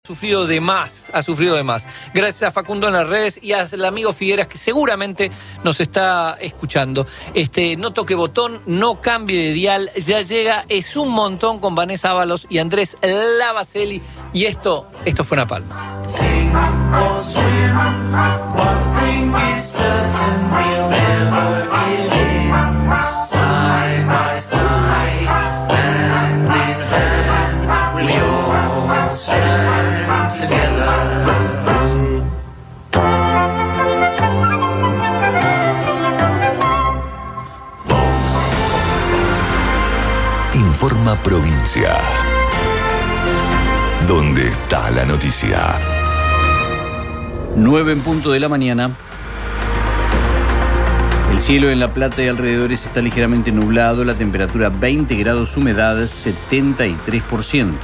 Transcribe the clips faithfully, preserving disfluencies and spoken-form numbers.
Ha sufrido de más, ha sufrido de más. Gracias a Facundo en las redes y al amigo Figueras que seguramente nos está escuchando. Este, no toque botón, no cambie de dial, ya llega, es un montón con Vanessa Ábalos y Andrés Lavaselli y esto, esto fue una palma. Informa Provincia. ¿Dónde está la noticia? nueve en punto de la mañana. El cielo en La Plata y alrededores está ligeramente nublado, la temperatura veinte grados, humedad setenta y tres por ciento.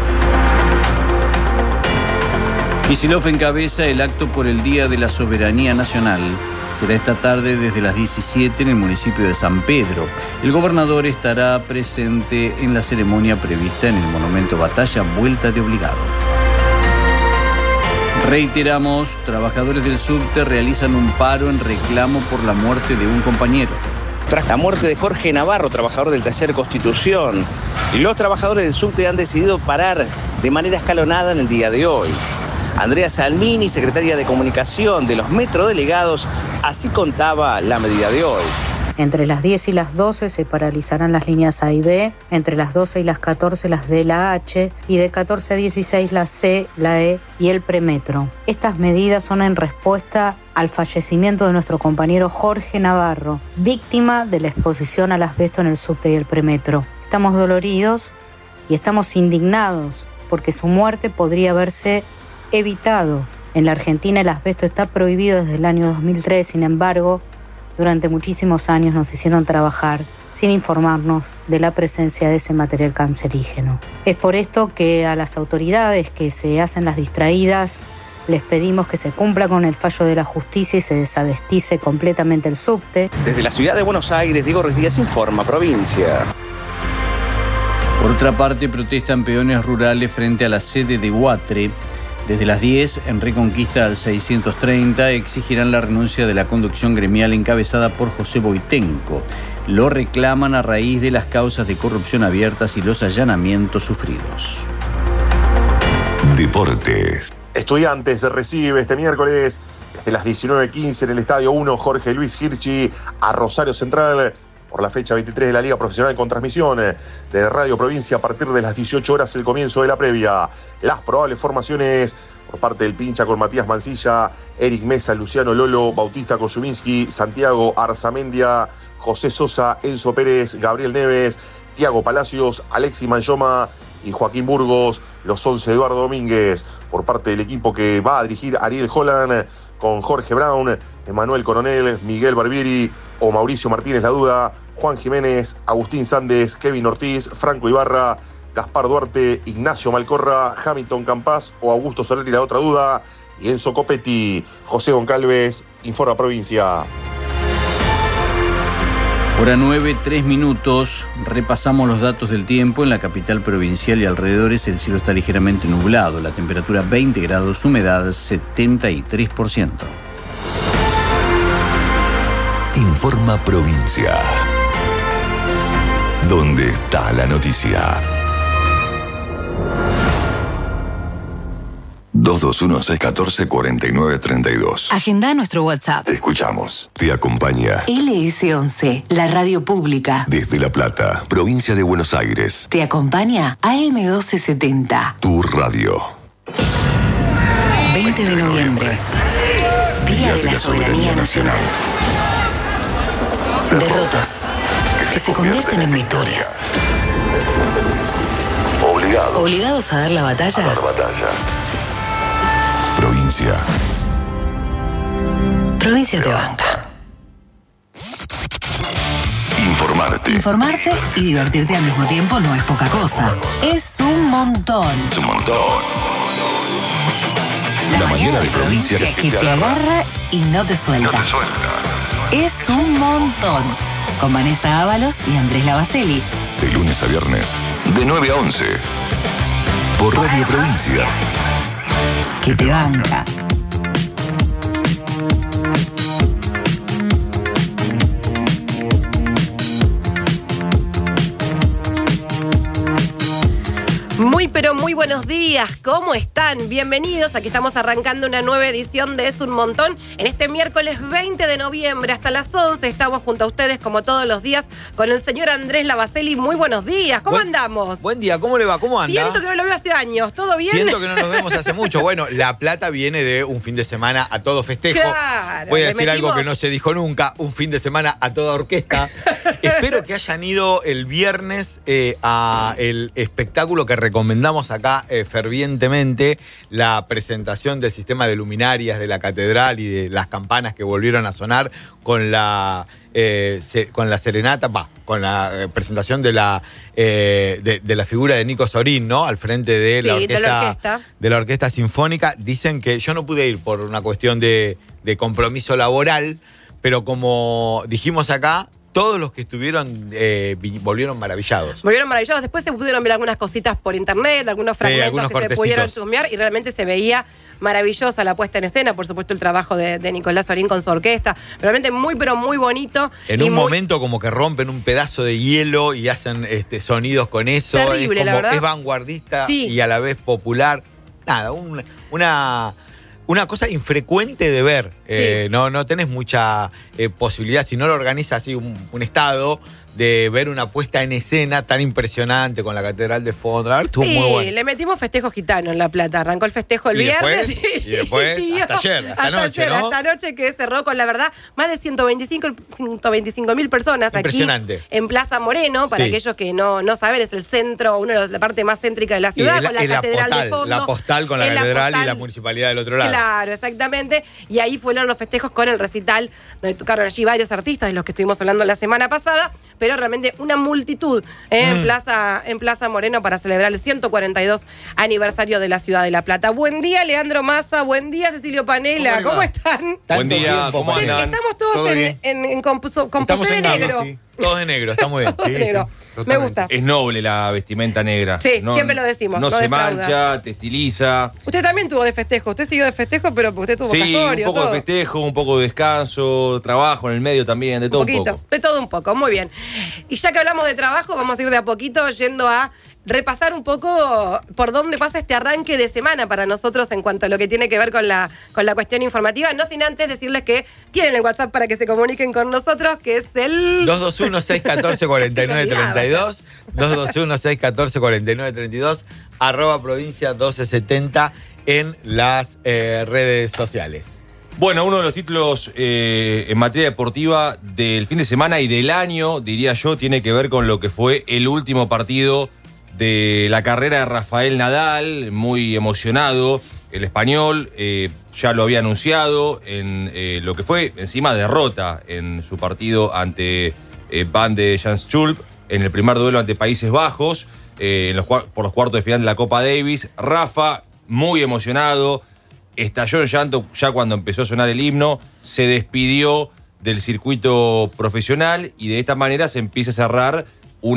Kicillof encabeza el acto por el Día de la Soberanía Nacional. Será esta tarde desde las diecisiete en el municipio de San Pedro. El gobernador estará presente en la ceremonia prevista en el Monumento Batalla Vuelta de Obligado. Reiteramos, trabajadores del subte realizan un paro en reclamo por la muerte de un compañero. Tras la muerte de Jorge Navarro, trabajador del taller Constitución, los trabajadores del subte han decidido parar de manera escalonada en el día de hoy. Andrea Salmini, secretaria de Comunicación de los metrodelegados, así contaba la medida de hoy. Entre las diez y las doce se paralizarán las líneas A y B, entre las doce y las catorce las D, la H, y de catorce a dieciséis la C, la E y el premetro. Estas medidas son en respuesta al fallecimiento de nuestro compañero Jorge Navarro, víctima de la exposición al asbesto en el subte y el premetro. Estamos doloridos y estamos indignados porque su muerte podría haberse evitado. En la Argentina el asbesto está prohibido desde el año dos mil tres, sin embargo, durante muchísimos años nos hicieron trabajar sin informarnos de la presencia de ese material cancerígeno. Es por esto que a las autoridades que se hacen las distraídas les pedimos que se cumpla con el fallo de la justicia y se desabestice completamente el subte. Desde la ciudad de Buenos Aires, Diego Ruiz Díaz informa, Provincia. Por otra parte, protestan peones rurales frente a la sede de Huatre. Desde las diez, en Reconquista al seiscientos treinta, exigirán la renuncia de la conducción gremial encabezada por José Boitenco. Lo reclaman a raíz de las causas de corrupción abiertas y los allanamientos sufridos. Deportes. Estudiantes recibe este miércoles desde las diecinueve quince en el Estadio uno Jorge Luis Hirschi a Rosario Central por la fecha veintitrés de la Liga Profesional con transmisión de Radio Provincia a partir de las dieciocho horas el comienzo de la previa. Las probables formaciones por parte del pincha con Matías Mancilla, Eric Mesa, Luciano Lolo, Bautista Kosuminski, Santiago Arzamendia, José Sosa, Enzo Pérez, Gabriel Neves, Tiago Palacios, Alexis Manchoma y Joaquín Burgos, los once Eduardo Domínguez. Por parte del equipo que va a dirigir Ariel Holland con Jorge Brown, Emanuel Coronel, Miguel Barbieri o Mauricio Martínez La Duda, Juan Jiménez, Agustín Sández, Kevin Ortiz, Franco Ibarra, Gaspar Duarte, Ignacio Malcorra, Hamilton Campás o Augusto Soleri La Otra Duda y Enzo Copetti. José Goncalves, Informa Provincia. Hora nueve, tres minutos. Repasamos los datos del tiempo. En la capital provincial y alrededores el cielo está ligeramente nublado. La temperatura veinte grados, humedad setenta y tres por ciento. Informa Provincia. ¿Dónde está la noticia? dos dos uno, seis uno cuatro, cuatro nueve tres dos. Agenda nuestro WhatsApp. Te escuchamos. Te acompaña L S once, la radio pública. desde La Plata, provincia de Buenos Aires. Te acompaña A M doce setenta. Tu radio. veinte de noviembre. Día de la Soberanía Nacional. Derrotas que se convierten en victorias. Obligados. Obligados a dar la batalla. A dar batalla. Provincia. Provincia te banca. Informarte. Informarte y divertirte al mismo tiempo no es poca cosa. Es un montón. Es un montón. La mañana de provincia que te agarra y no te suelta. No te suelta. Es un montón. Con Vanessa Ábalos y Andrés Lavaselli. De lunes a viernes, de nueve a once. Por Radio Provincia. que te banca. Muy pero muy buenos días, ¿cómo están? Bienvenidos, aquí estamos arrancando una nueva edición de Es un Montón. En este miércoles veinte de noviembre hasta las once estamos junto a ustedes como todos los días con el señor Andrés Lavazzelli. Muy buenos días, ¿cómo Buen, andamos? Buen día, ¿cómo le va? ¿Cómo anda? Siento que no lo veo hace años, ¿todo bien? Siento que no nos vemos hace mucho. Bueno, La Plata viene de un fin de semana a todo festejo. Claro, Voy a le decir metimos... algo que no se dijo nunca, un fin de semana a toda orquesta. Espero que hayan ido el viernes eh, a el espectáculo que recomendamos acá eh, fervientemente, la presentación del sistema de luminarias de la catedral y de las campanas que volvieron a sonar con la eh, se, con la serenata, va, con la eh, presentación de la eh, de, de la figura de Nico Sorín, ¿no? Al frente de, sí, la orquesta, de la orquesta de la orquesta sinfónica. Dicen que yo no pude ir por una cuestión de, de compromiso laboral, pero como dijimos acá, todos los que estuvieron eh, volvieron maravillados. Volvieron maravillados. Después se pudieron ver algunas cositas por internet, algunos fragmentos sí, algunos que cortecitos. Se pudieron chusmear y realmente se veía maravillosa la puesta en escena. Por supuesto, el trabajo de, de Nicolás Sorín con su orquesta. Realmente muy, pero muy bonito. En y un muy... momento como que rompen un pedazo de hielo y hacen este, sonidos con eso. Terrible, es como, la verdad. Es vanguardista sí. y a la vez popular. Nada, un, una... Una cosa infrecuente de ver, sí. eh, no, no tenés mucha eh, posibilidad, si no lo organiza así un, un estado, de ver una puesta en escena tan impresionante con la catedral de fondo. La verdad estuvo sí, muy bueno. Le metimos festejo gitano en La Plata. Arrancó el festejo el y viernes. Después, y, y después, y hasta ayer, hasta, hasta anoche, ayer, ¿no? Hasta anoche que cerró con, la verdad, más de ciento veinticinco mil personas aquí en Plaza Moreno. Para sí. aquellos que no, no saben, es el centro, una de la parte más céntrica de la ciudad, la, con la catedral postal, de fondo. La postal con la catedral la y la municipalidad del otro lado. Claro, exactamente. Y ahí fueron los festejos con el recital, donde tocaron allí varios artistas de los que estuvimos hablando la semana pasada, pero realmente una multitud eh, mm. en, Plaza, en Plaza Moreno para celebrar el ciento cuarenta y dos aniversario de la ciudad de La Plata. Buen día, Leandro Massa. Buen día, Cecilio Panela. ¿Cómo, ¿Cómo están? Buen día, ¿cómo andan? Estamos todos en, en, en compuso, compuso de negro. Sí. Todos de negro, está muy bien. Todos de negro. Sí, me gusta. Es noble la vestimenta negra. Sí, no, siempre lo decimos. No, no se defrauda. mancha, te estiliza. Usted también tuvo de festejo. Usted siguió de festejo, pero usted tuvo sí, casorio, un poco todo. de festejo, un poco de descanso, trabajo en el medio también, de todo un, poquito, un poco. De todo un poco, muy bien. Y ya que hablamos de trabajo, vamos a ir de a poquito yendo a repasar un poco por dónde pasa este arranque de semana para nosotros en cuanto a lo que tiene que ver con la, con la cuestión informativa. No sin antes decirles que tienen el WhatsApp para que se comuniquen con nosotros, que es el... dos dos uno, seis uno cuatro, cuatro nueve tres dos, dos dos uno, seis uno cuatro, cuatro nueve tres dos, arroba provincia doce setenta en las eh, redes sociales. Bueno, uno de los títulos eh, en materia deportiva del fin de semana y del año, diría yo, tiene que ver con lo que fue el último partido de la carrera de Rafael Nadal, muy emocionado. El español eh, ya lo había anunciado en eh, lo que fue encima derrota en su partido ante eh, Van de Janschulp en el primer duelo ante Países Bajos eh, en los, por los cuartos de final de la Copa Davis. Rafa, muy emocionado, estalló en llanto ya cuando empezó a sonar el himno, se despidió del circuito profesional y de esta manera se empieza a cerrar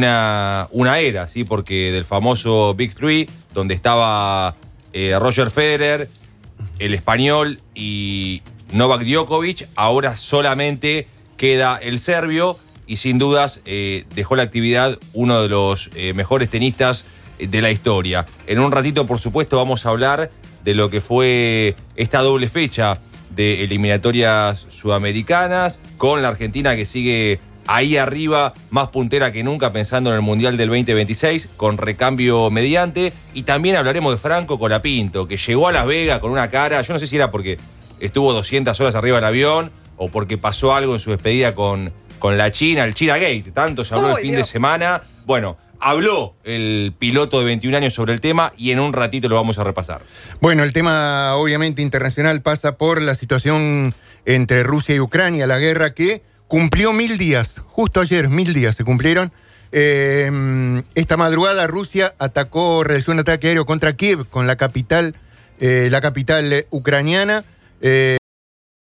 Una, una era, ¿sí? Porque del famoso Big Three, donde estaba eh, Roger Federer, el español y Novak Djokovic, ahora solamente queda el serbio y sin dudas eh, dejó la actividad uno de los eh, mejores tenistas de la historia. En un ratito, por supuesto, vamos a hablar de lo que fue esta doble fecha de eliminatorias sudamericanas, con la Argentina que sigue ahí arriba, más puntera que nunca, pensando en el Mundial del veinte veintiséis, con recambio mediante. Y también hablaremos de Franco Colapinto, que llegó a Las Vegas con una cara, yo no sé si era porque estuvo doscientas horas arriba del avión o porque pasó algo en su despedida con, con la China, el China Gate. Tanto se habló el fin Dios. de semana. Bueno, habló el piloto de veintiún años sobre el tema y en un ratito lo vamos a repasar. Bueno, el tema obviamente internacional pasa por la situación entre Rusia y Ucrania, la guerra que cumplió mil días, justo ayer, mil días se cumplieron. Eh, esta madrugada Rusia atacó, realizó un ataque aéreo contra Kiev, con la capital, eh, la capital eh, ucraniana, eh,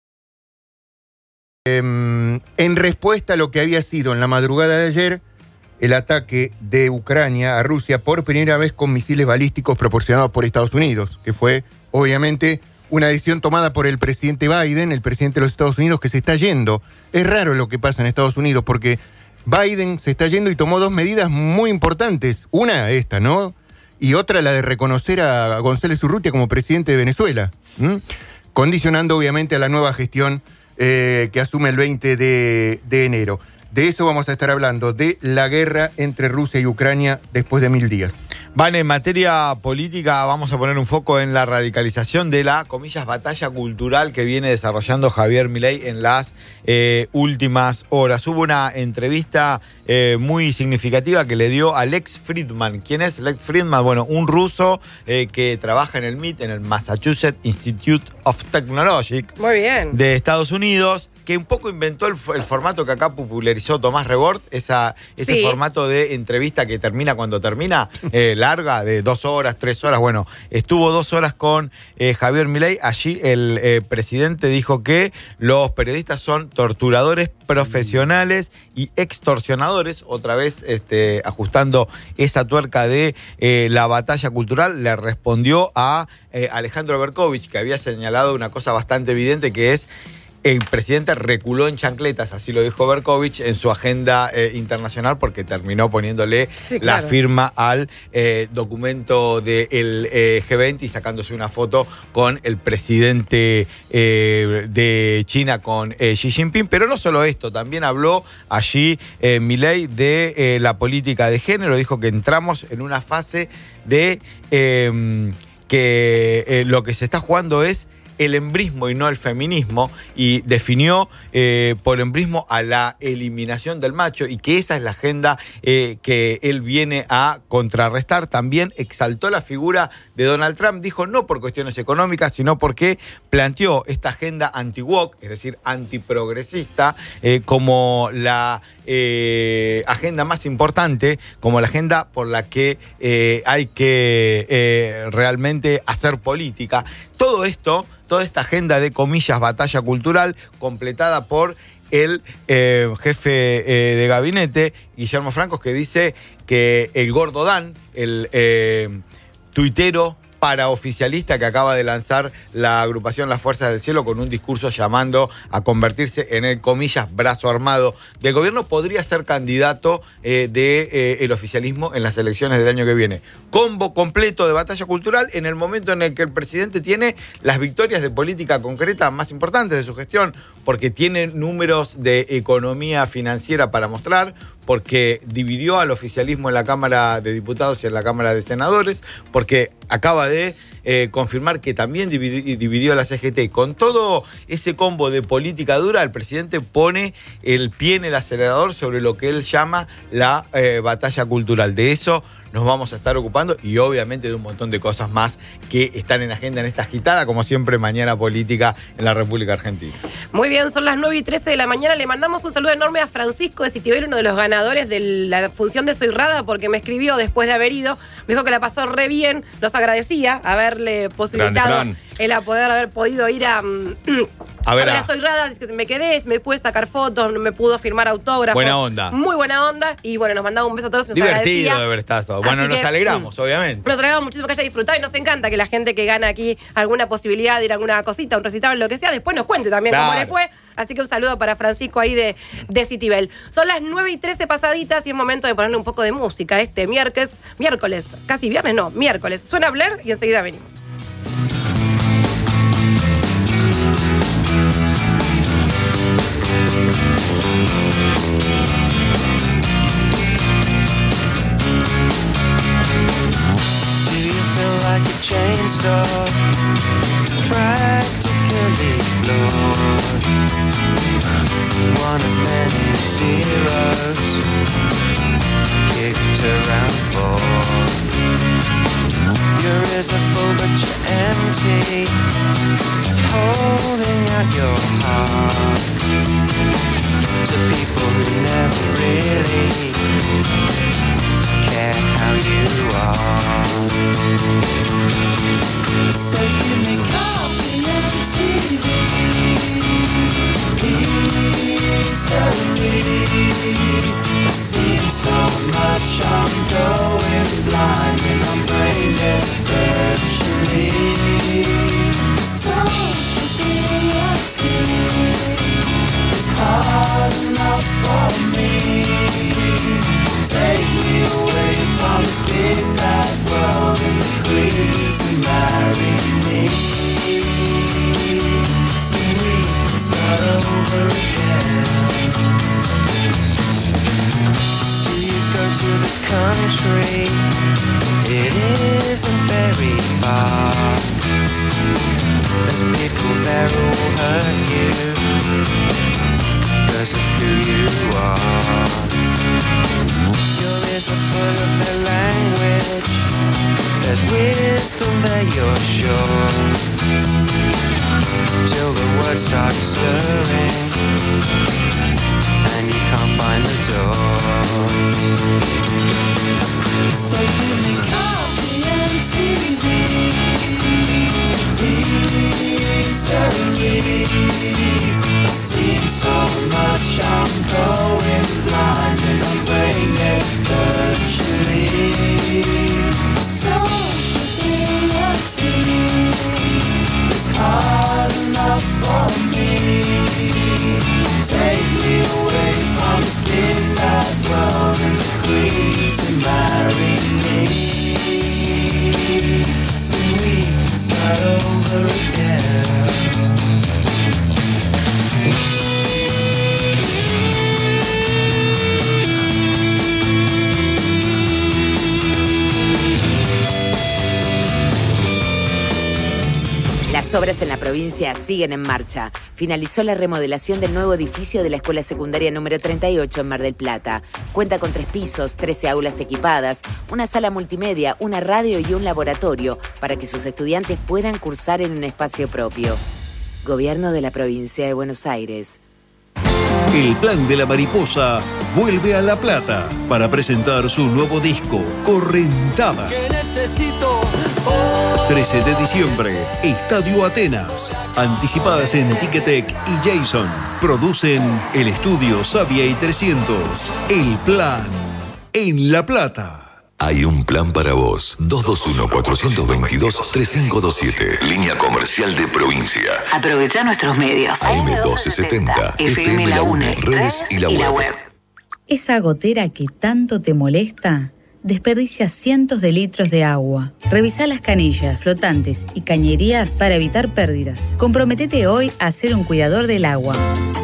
eh, en respuesta a lo que había sido en la madrugada de ayer el ataque de Ucrania a Rusia por primera vez con misiles balísticos proporcionados por Estados Unidos, que fue obviamente una decisión tomada por el presidente Biden, el presidente de los Estados Unidos, que se está yendo. Es raro lo que pasa en Estados Unidos porque Biden se está yendo y tomó dos medidas muy importantes. Una, esta, ¿no? Y otra, la de reconocer a González Urrutia como presidente de Venezuela, ¿m? Condicionando obviamente a la nueva gestión eh, que asume el veinte de enero. De eso vamos a estar hablando, de la guerra entre Rusia y Ucrania después de mil días. Van, en materia política vamos a poner un foco en la radicalización de la, comillas, batalla cultural que viene desarrollando Javier Milei en las eh, últimas horas. Hubo una entrevista eh, muy significativa que le dio a Lex Fridman. ¿Quién es Lex Fridman? Bueno, un ruso eh, que trabaja en el M I T, en el Massachusetts Institute of Technology. Muy bien. De Estados Unidos, que un poco inventó el, el formato que acá popularizó Tomás Rebord, esa, ese Sí. formato de entrevista que termina cuando termina, eh, larga, de dos horas, tres horas. Bueno, estuvo dos horas con eh, Javier Milei. Allí el eh, presidente dijo que los periodistas son torturadores profesionales y extorsionadores. Otra vez este, ajustando esa tuerca de eh, la batalla cultural, le respondió a eh, Alejandro Berkovich, que había señalado una cosa bastante evidente, que es: el presidente reculó en chancletas, así lo dijo Berkovich, en su agenda eh, internacional, porque terminó poniéndole Sí, claro. la firma al eh, documento del eh, G veinte y sacándose una foto con el presidente eh, de China, con eh, Xi Jinping. Pero no solo esto, también habló allí eh, Milei de eh, la política de género. Dijo que entramos en una fase de eh, que eh, lo que se está jugando es el embrismo y no el feminismo, y definió eh, por embrismo a la eliminación del macho, y que esa es la agenda eh, que él viene a contrarrestar. También exaltó la figura de Donald Trump, dijo no por cuestiones económicas, sino porque planteó esta agenda anti-woke, es decir, antiprogresista, eh, como la eh, agenda más importante, como la agenda por la que eh, hay que eh, realmente hacer política. Todo esto, toda esta agenda de, comillas, batalla cultural, completada por el eh, jefe eh, de gabinete, Guillermo Francos, que dice que el gordo Dan, el eh, tuitero paraoficialista que acaba de lanzar la agrupación Las Fuerzas del Cielo con un discurso llamando a convertirse en el, comillas, brazo armado del gobierno, podría ser candidato eh, del de, eh, oficialismo en las elecciones del año que viene. Combo completo de batalla cultural en el momento en el que el presidente tiene las victorias de política concreta más importantes de su gestión, porque tiene números de economía financiera para mostrar, porque dividió al oficialismo en la Cámara de Diputados y en la Cámara de Senadores, porque acaba de eh, confirmar que también dividió, dividió a la C G T. Con todo ese combo de política dura, el presidente pone el pie en el acelerador sobre lo que él llama la eh, batalla cultural. De eso nos vamos a estar ocupando, y obviamente de un montón de cosas más que están en agenda en esta agitada, como siempre, mañana política en la República Argentina. Muy bien, son las nueve y trece de la mañana. Le mandamos un saludo enorme a Francisco de Citibel, uno de los ganadores de la función de Soy Rada, porque me escribió después de haber ido. Me dijo que la pasó re bien, nos agradecía haberle posibilitado el a poder haber podido ir a, a ver a, a Soy Rada. Dice que me quedé, me pude sacar fotos, me pudo firmar autógrafos. Buena onda. Muy buena onda. Y bueno, nos mandaba un beso a todos. Nos Divertido agradecía. de haber estado todo. Bueno, Así nos que, alegramos, mm, obviamente. Nos alegramos muchísimo que haya disfrutado, y nos encanta que la gente que gana aquí alguna posibilidad de ir a alguna cosita, un recital, lo que sea, después nos cuente también Claro. cómo le fue. Así que un saludo para Francisco ahí de, de Citibel. Son las nueve y trece pasaditas y es momento de ponerle un poco de música este miércoles, miércoles, casi viernes, no, miércoles. Suena Blair y enseguida venimos. Like a chain store, practically floored. One of many zeros kicked around board. Your ears are full but you're empty, holding out your heart to people who never really care how you are. So give me coffee and T V, history, a scene so much. over again. Do you go to the country? It isn't very far. There's people there who'll hurt you because of who you are. Your ears are full of their language. There's wisdom there, you're sure, till the words start slurring and you can't find the door. So give me coffee and T V, history. I've seen so much, I'm going blind and I'm brain virtually. It's hard enough for me. Take me away from this big bad world and the queens who marry me. So we can start over again. Las obras en la provincia siguen en marcha. Finalizó la remodelación del nuevo edificio de la Escuela Secundaria número treinta y ocho en Mar del Plata. Cuenta con tres pisos, trece aulas equipadas, una sala multimedia, una radio y un laboratorio para que sus estudiantes puedan cursar en un espacio propio. Gobierno de la Provincia de Buenos Aires. El Plan de la Mariposa vuelve a La Plata para presentar su nuevo disco, Correntada. ¿Qué necesito? trece de diciembre, Estadio Atenas. Anticipadas en Ticketek y Jason. Producen el estudio Savia y trescientos. El Plan en La Plata. Hay un plan para vos. dos dos uno, cuatro dos dos, tres cinco dos siete. Línea comercial de provincia. Aprovecha nuestros medios. A M doce setenta, F M La UNE, redes y la web. Esa gotera que tanto te molesta desperdicia cientos de litros de agua. Revisa las canillas, flotantes y cañerías para evitar pérdidas. Comprométete hoy a ser un cuidador del agua.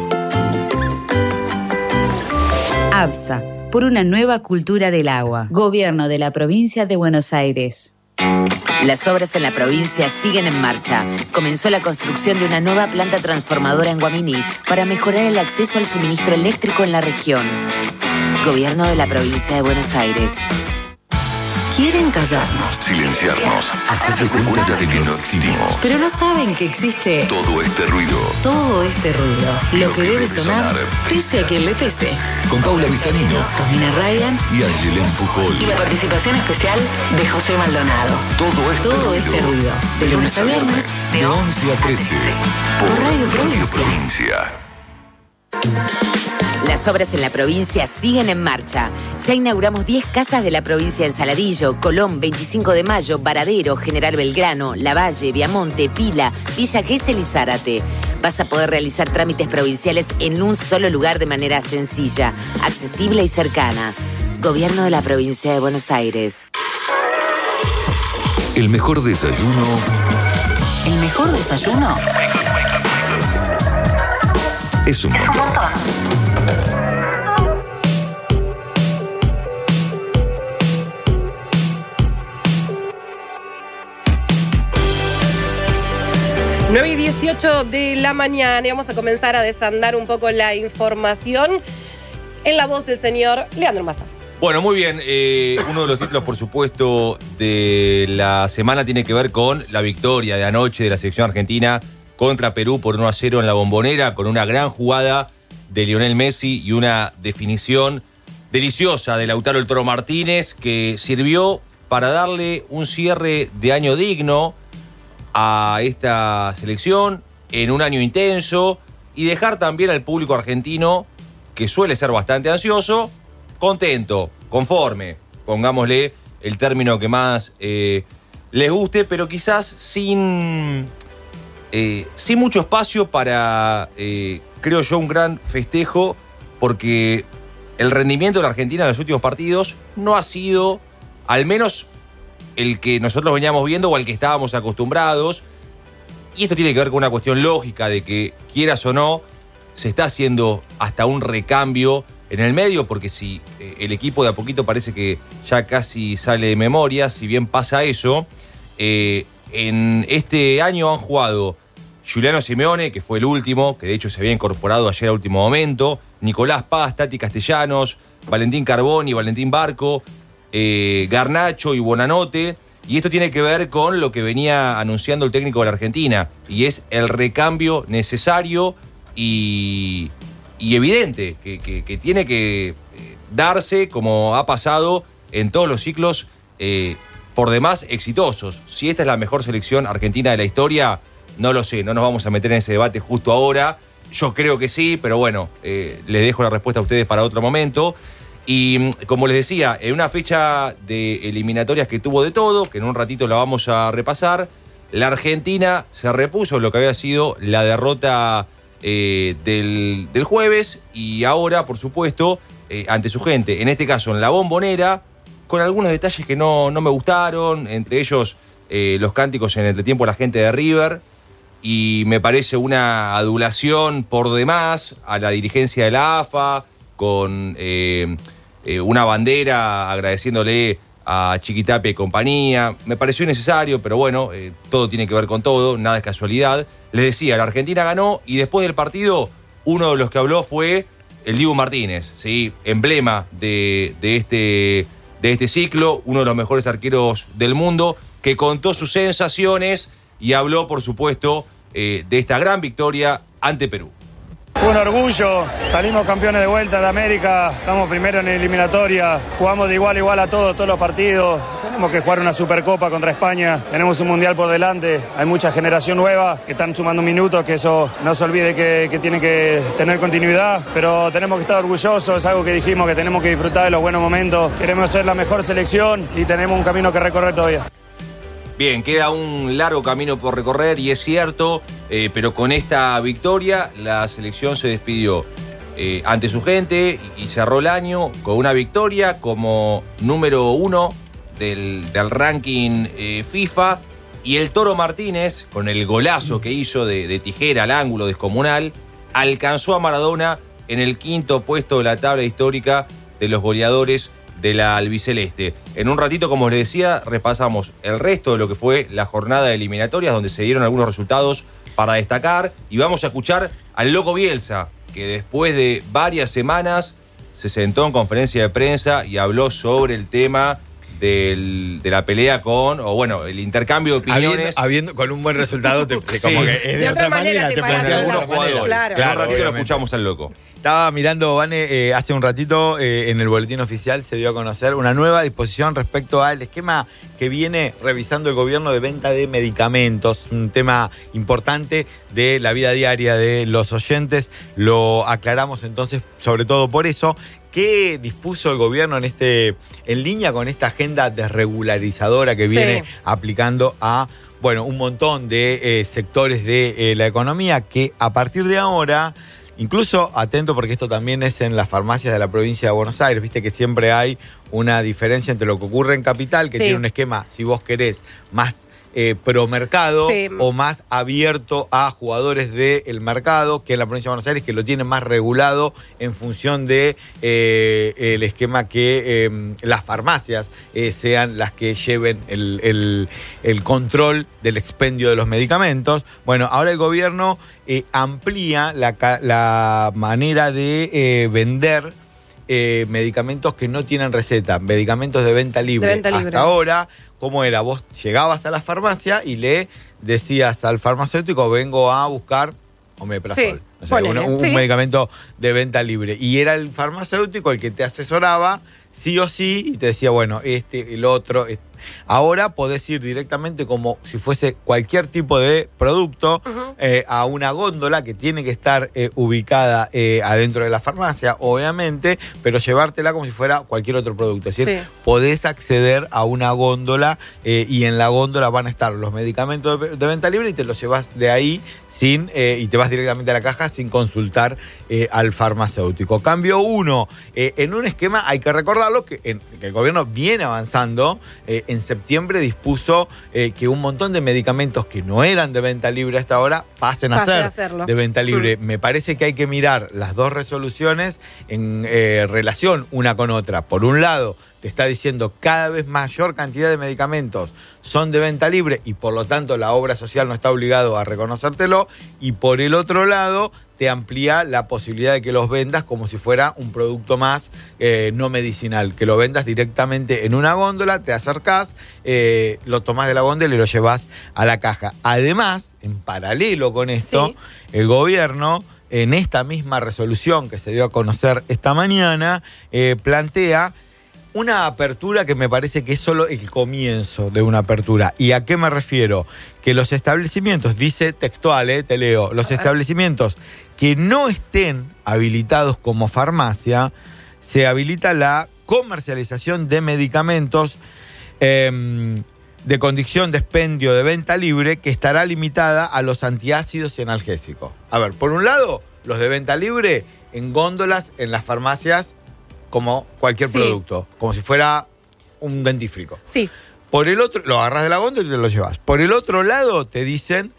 ABSA, por una nueva cultura del agua. Gobierno de la Provincia de Buenos Aires. Las obras en la provincia siguen en marcha. Comenzó la construcción de una nueva planta transformadora en Guaminí para mejorar el acceso al suministro eléctrico en la región. Gobierno de la Provincia de Buenos Aires. Quieren callarnos, silenciarnos, hacerse cuenta de que no existimos. pero no saben que existe Todo este ruido. todo este ruido. Lo que debe sonar, pese a quien le pese. Con Paula Vistanino Romina Ryan y Angelén Pujol. y la participación especial de José Maldonado. Todo este Todo ruido. este ruido. De lunes a viernes, De once a trece. por Radio Provincia. Provincia. Las obras en la provincia siguen en marcha. Ya inauguramos diez casas de la provincia en Saladillo, Colón, veinticinco de mayo, Varadero, General Belgrano, Lavalle, Viamonte, Pila, Villa Gesell y Zárate. Vas a poder realizar trámites provinciales en un solo lugar de manera sencilla, accesible y cercana. Gobierno de la Provincia de Buenos Aires. El mejor desayuno. El mejor desayuno Es un montón. nueve y dieciocho de la mañana y vamos a comenzar a desandar un poco la información en la voz del señor Leandro Massa. Bueno, muy bien. Eh, uno de los títulos, por supuesto, de la semana tiene que ver con la victoria de anoche de la selección argentina contra Perú por uno a cero en la Bombonera, con una gran jugada de Lionel Messi y una definición deliciosa de Lautaro El Toro Martínez, que sirvió para darle un cierre de año digno a esta selección en un año intenso y dejar también al público argentino, que suele ser bastante ansioso, contento, conforme, pongámosle el término que más eh, les guste, pero quizás sin, eh, sin mucho espacio para, eh, creo yo, un gran festejo, porque el rendimiento de la Argentina en los últimos partidos no ha sido, al menos, el que nosotros veníamos viendo o al que estábamos acostumbrados. Y esto tiene que ver con una cuestión lógica de que, quieras o no, se está haciendo hasta un recambio en el medio, porque si eh, el equipo de a poquito parece que ya casi sale de memoria, si bien pasa eso, eh, en este año han jugado Giuliano Simeone, que fue el último, que de hecho se había incorporado ayer a último momento, Nicolás Paz, Tati Castellanos, Valentín Carboni, Valentín Barco, eh, Garnacho y Buonanotte. Y esto tiene que ver con lo que venía anunciando el técnico de la Argentina, y es el recambio necesario y, y evidente, que, que, que tiene que darse como ha pasado en todos los ciclos eh, por demás exitosos. Si esta es la mejor selección argentina de la historia, no lo sé, no nos vamos a meter en ese debate justo ahora. Yo creo que sí, pero bueno, eh, les dejo la respuesta a ustedes para otro momento. Y como les decía, en una fecha de eliminatorias que tuvo de todo, que en un ratito la vamos a repasar, la Argentina se repuso lo que había sido la derrota eh, del, del jueves, y ahora, por supuesto, eh, ante su gente, en este caso en la Bombonera, con algunos detalles que no, no me gustaron, entre ellos eh, los cánticos en el entretiempo de la gente de River, y me parece una adulación por demás a la dirigencia de la A F A, con eh, eh, una bandera agradeciéndole a Chiquitapia y compañía. Me pareció innecesario, pero bueno, eh, todo tiene que ver con todo, nada es casualidad. Les decía, la Argentina ganó, y después del partido, uno de los que habló fue el Dibu Martínez, ¿sí? Emblema de, de, este, de este ciclo, uno de los mejores arqueros del mundo, que contó sus sensaciones y habló, por supuesto, eh, de esta gran victoria ante Perú. Fue un orgullo, salimos campeones de vuelta de América, estamos primero en eliminatoria, jugamos de igual a igual a todos, todos los partidos, tenemos que jugar una Supercopa contra España, tenemos un Mundial por delante, hay mucha generación nueva que están sumando minutos, que eso no se olvide que, que tiene que tener continuidad, pero tenemos que estar orgullosos, es algo que dijimos, que tenemos que disfrutar de los buenos momentos, queremos ser la mejor selección y tenemos un camino que recorrer todavía. Bien, queda un largo camino por recorrer, y es cierto, eh, pero con esta victoria la selección se despidió eh, ante su gente y, y cerró el año con una victoria como número uno del, del ranking eh, FIFA, y el Toro Martínez, con el golazo que hizo de, de tijera al ángulo descomunal, alcanzó a Maradona en el quinto puesto de la tabla histórica de los goleadores de la albiceleste. En un ratito, como les decía, repasamos el resto de lo que fue la jornada de eliminatorias, donde se dieron algunos resultados para destacar, y vamos a escuchar al Loco Bielsa, que después de varias semanas se sentó en conferencia de prensa y habló sobre el tema del, de la pelea con, o bueno, el intercambio de opiniones. Habiendo, habiendo con un buen resultado, te, te, sí. como que es de, de otra, otra manera, manera te paras de algunos jugadores. Claro. En un ratito lo escuchamos al Loco. Estaba mirando, Vane, eh, hace un ratito eh, en el boletín oficial se dio a conocer una nueva disposición respecto al esquema que viene revisando el gobierno de venta de medicamentos, un tema importante de la vida diaria de los oyentes. Lo aclaramos entonces, sobre todo por eso. ¿Qué dispuso el gobierno en este en línea con esta agenda desregularizadora que viene sí. aplicando a bueno un montón de eh, sectores de eh, la economía, que a partir de ahora... Incluso, atento, porque esto también es en las farmacias de la provincia de Buenos Aires, viste que siempre hay una diferencia entre lo que ocurre en Capital, que sí. tiene un esquema, si vos querés, más eh, pro mercado sí. o más abierto a jugadores del mercado, que en la provincia de Buenos Aires, que lo tienen más regulado en función de eh, el esquema que eh, las farmacias eh, sean las que lleven el, el, el control del expendio de los medicamentos. Bueno, ahora el gobierno eh, amplía la, la manera de eh, vender Eh, medicamentos que no tienen receta, medicamentos de venta libre. De venta libre. Hasta ahora, ¿cómo era? Vos llegabas a la farmacia y le decías al farmacéutico, vengo a buscar omeprazol. Sí, o sea, un, un sí. medicamento de venta libre. Y era el farmacéutico el que te asesoraba sí o sí y te decía, bueno, este, el otro... Este. Ahora podés ir directamente como si fuese cualquier tipo de producto uh-huh. eh, a una góndola que tiene que estar eh, ubicada eh, adentro de la farmacia, obviamente, pero llevártela como si fuera cualquier otro producto. Es decir, sí. podés acceder a una góndola eh, y en la góndola van a estar los medicamentos de, de venta libre y te los llevas de ahí sin eh, y te vas directamente a la caja sin consultar eh, al farmacéutico. Cambio uno, eh, en un esquema, hay que recordarlo, que, en, que el gobierno viene avanzando eh, en septiembre dispuso eh, que un montón de medicamentos que no eran de venta libre hasta ahora pasen a Pase ser a hacerlo. de venta libre. Mm. Me parece que hay que mirar las dos resoluciones en eh, relación una con otra. Por un lado, te está diciendo cada vez mayor cantidad de medicamentos son de venta libre y por lo tanto la obra social no está obligado a reconocértelo, y por el otro lado te amplía la posibilidad de que los vendas como si fuera un producto más eh, no medicinal, que lo vendas directamente en una góndola, te acercás, eh, lo tomás de la góndola y lo llevas a la caja. Además, en paralelo con esto, sí. el gobierno, en esta misma resolución que se dio a conocer esta mañana, eh, plantea una apertura que me parece que es solo el comienzo de una apertura. ¿Y a qué me refiero? Que los establecimientos, dice textual, eh, te leo, los establecimientos que no estén habilitados como farmacia, se habilita la comercialización de medicamentos eh, de condición de expendio de venta libre, que estará limitada a los antiácidos y analgésicos. A ver, por un lado, los de venta libre en góndolas en las farmacias como cualquier sí. producto, como si fuera un dentífrico. Sí. Por el otro, lo agarras de la góndola y te lo llevas. Por el otro lado, te dicen,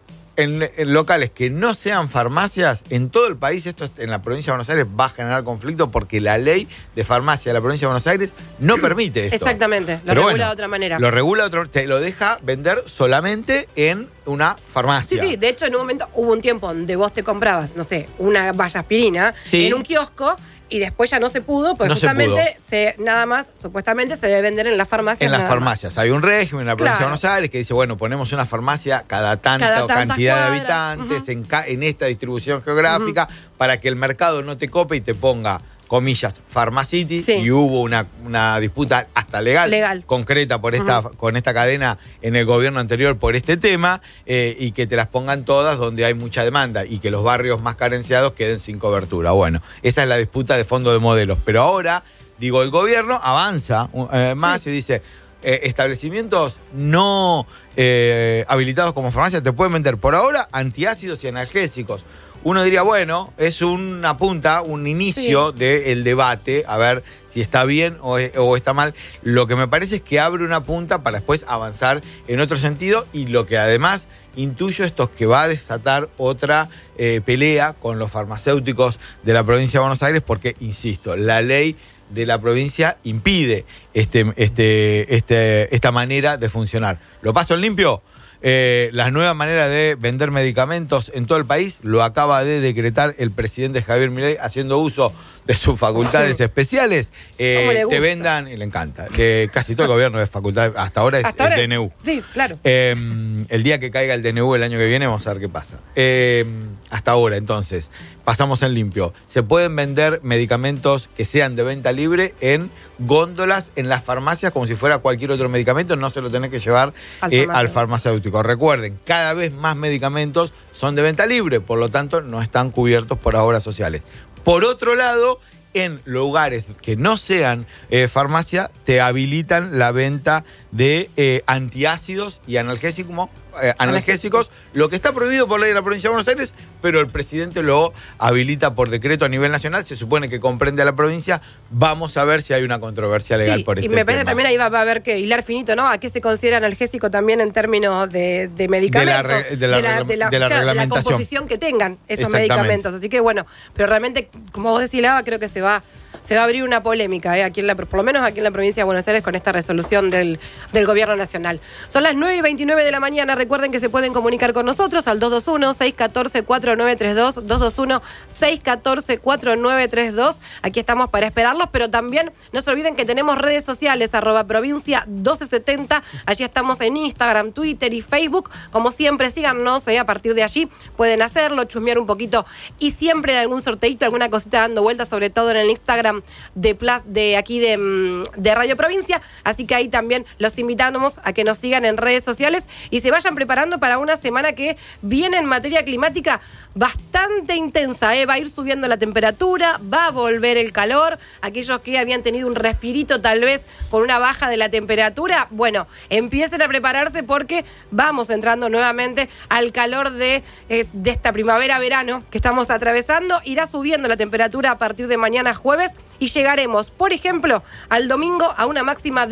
en, en locales que no sean farmacias, en todo el país, esto en la provincia de Buenos Aires va a generar conflicto porque la ley de farmacia de la provincia de Buenos Aires no permite esto. Exactamente, lo Pero regula bueno, de otra manera. Lo regula de otra manera, te lo deja vender solamente en una farmacia. Sí, sí, de hecho en un momento hubo un tiempo donde vos te comprabas, no sé, una valla aspirina sí. en un kiosco, y después ya no se pudo, porque no justamente se, se, nada más, supuestamente, se debe vender en las farmacias. En las farmacias. Más. Hay un régimen en la provincia claro. de Buenos Aires que dice, bueno, ponemos una farmacia cada tanta cada cantidad cuadras. de habitantes uh-huh. en, ca- en esta distribución geográfica, uh-huh. para que el mercado no te cope y te ponga, comillas, Pharmacity, sí. y hubo una, una disputa hasta legal, legal. concreta por esta, uh-huh. con esta cadena en el gobierno anterior por este tema, eh, y que te las pongan todas donde hay mucha demanda y que los barrios más carenciados queden sin cobertura. Bueno, esa es la disputa de fondo de modelos. Pero ahora, digo, el gobierno avanza eh, más sí. y dice, eh, establecimientos no eh, habilitados como farmacia te pueden vender por ahora antiácidos y analgésicos. Uno diría, bueno, es una punta, un inicio sí. del debate, a ver si está bien o, o está mal. Lo que me parece es que abre una punta para después avanzar en otro sentido, y lo que además intuyo esto es que va a desatar otra eh, pelea con los farmacéuticos de la provincia de Buenos Aires, porque, insisto, la ley de la provincia impide este, este, este, esta manera de funcionar. ¿Lo paso en limpio? Eh, la nueva manera de vender medicamentos en todo el país lo acaba de decretar el presidente Javier Milei, haciendo uso de sus facultades sí. especiales. Eh, te vendan, y le encanta, de casi todo el gobierno de facultades, hasta ahora es ¿Hasta el ahora? D N U. Sí, claro. Eh, el día que caiga el D N U el año que viene, vamos a ver qué pasa. Eh, hasta ahora, entonces, pasamos en limpio. Se pueden vender medicamentos que sean de venta libre en góndolas en las farmacias, como si fuera cualquier otro medicamento, no se lo tenés que llevar al, eh, al farmacéutico. Recuerden, cada vez más medicamentos son de venta libre, por lo tanto no están cubiertos por obras sociales. Por otro lado, en lugares que no sean eh, farmacia, te habilitan la venta de eh, antiácidos y analgésicos, eh, analgésicos, lo que está prohibido por ley de la provincia de Buenos Aires, pero el presidente lo habilita por decreto a nivel nacional, se supone que comprende a la provincia. Vamos a ver si hay una controversia legal sí, por este y me parece tema. También ahí va, va a haber que hilar finito, ¿no? ¿A qué se considera analgésico también en términos de, de medicamentos? De la, re, de la, de la, de la, de la claro, reglamentación. De la composición que tengan esos medicamentos. Así que bueno, pero realmente, como vos decís, Lava, creo que se va... Se va a abrir una polémica, ¿eh? aquí en la, por lo menos aquí en la provincia de Buenos Aires, con esta resolución del, del gobierno nacional. Son las nueve y veintinueve de la mañana. Recuerden que se pueden comunicar con nosotros al dos dos uno, seis uno cuatro, cuatro nueve tres dos, dos dos uno, seis uno cuatro, cuatro nueve tres dos. Aquí estamos para esperarlos, pero también no se olviden que tenemos redes sociales, arroba provincia doce setenta. Allí estamos en Instagram, Twitter y Facebook. Como siempre, síganos, ¿eh? A partir de allí pueden hacerlo, chusmear un poquito, y siempre de algún sorteito, alguna cosita dando vueltas, sobre todo en el Instagram de, de aquí de, de Radio Provincia. Así que ahí también los invitamos a que nos sigan en redes sociales y se vayan preparando para una semana que viene en materia climática bastante intensa, ¿eh? Va a ir subiendo la temperatura, va a volver el calor. Aquellos que habían tenido un respirito tal vez por una baja de la temperatura, bueno, empiecen a prepararse porque vamos entrando nuevamente al calor de, eh, de esta primavera-verano que estamos atravesando. Irá subiendo la temperatura a partir de mañana jueves y llegaremos, por ejemplo, al domingo a una máxima de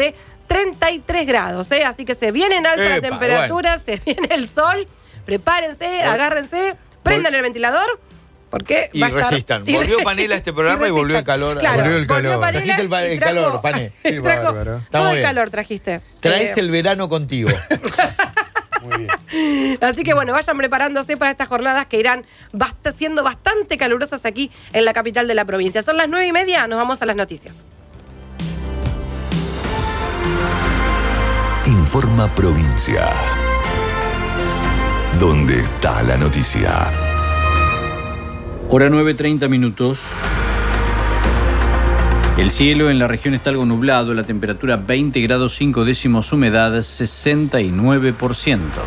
treinta y tres grados, ¿eh? Así que se vienen altas Epa, la temperatura, bueno. se viene el sol, prepárense, Bueno. agárrense, prendan el ventilador. Porque Y va a estar- resistan. Volvió Panela a este programa y, volvió el calor. Claro, Volvió el calor. Panela Trajiste el, pa- y el trajo- calor, Pane. Qué trajo- bárbaro. todo Estamos el bien. calor trajiste. Traes Eh, el verano contigo. Así que bueno, vayan preparándose para estas jornadas que irán bast- siendo bastante calurosas aquí en la capital de la provincia. Son las nueve y media, nos vamos a las noticias. Informa Provincia. ¿Dónde está la noticia? Hora nueve, treinta minutos. El cielo en la región está algo nublado, la temperatura veinte grados cinco décimos, humedad sesenta y nueve por ciento.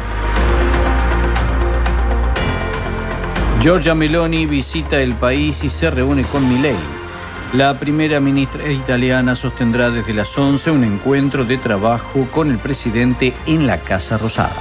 Giorgia Meloni visita el país y se reúne con Milei. La primera ministra italiana sostendrá desde las once un encuentro de trabajo con el presidente en la Casa Rosada.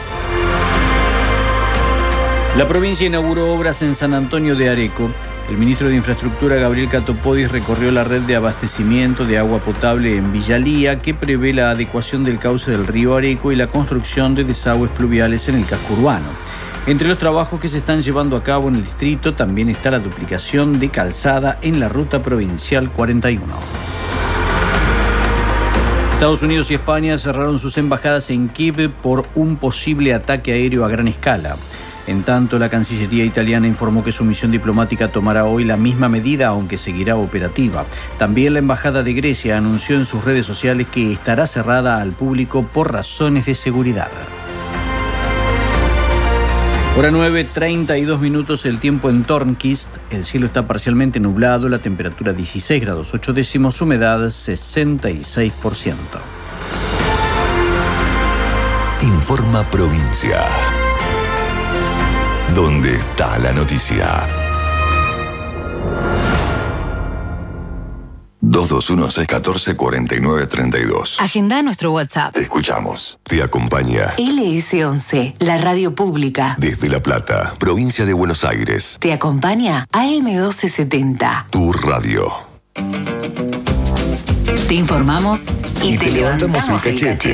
La provincia inauguró obras en San Antonio de Areco. El ministro de Infraestructura, Gabriel Catopodis, recorrió la red de abastecimiento de agua potable en Villalía, que prevé la adecuación del cauce del río Areco y la construcción de desagües pluviales en el casco urbano. Entre los trabajos que se están llevando a cabo en el distrito también está la duplicación de calzada en la ruta provincial cuarenta y uno. Estados Unidos y España cerraron sus embajadas en Kiev por un posible ataque aéreo a gran escala. En tanto, la Cancillería italiana informó que su misión diplomática tomará hoy la misma medida, aunque seguirá operativa. También la Embajada de Grecia anunció en sus redes sociales que estará cerrada al público por razones de seguridad. Hora nueve, treinta y dos minutos, el tiempo en Tornquist. El cielo está parcialmente nublado, la temperatura dieciséis grados ocho décimos, humedad sesenta y seis por ciento. Informa Provincia. ¿Dónde está la noticia? dos dos uno, seis uno cuatro, cuatro nueve tres dos. Agenda nuestro WhatsApp. Te escuchamos. Te acompaña L S once, la radio pública. desde La Plata, provincia de Buenos Aires. Te acompaña A M doce setenta. Tu radio. Te informamos y, Y te levantamos el cachete.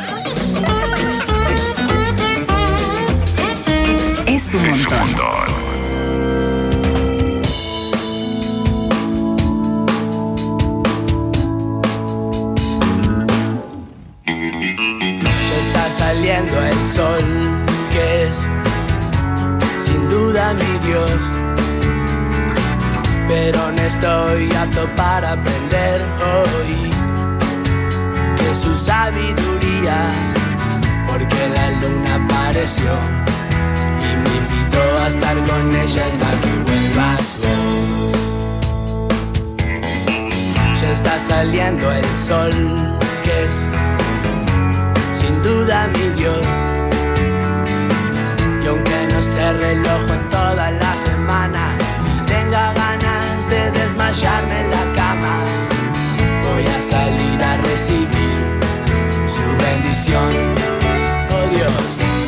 Es un montón. Ya está saliendo el sol, que es sin duda mi Dios. Pero no estoy apto para aprender hoy de su sabiduría, porque la luna apareció y me invitó a estar con ella hasta que vuelvas vos. Ya está saliendo el sol, que es sin duda mi Dios. Y aunque no se reloj en toda la semana y tenga ganas de desmayarme en la cama, voy a salir a recibir su bendición. Oh Dios.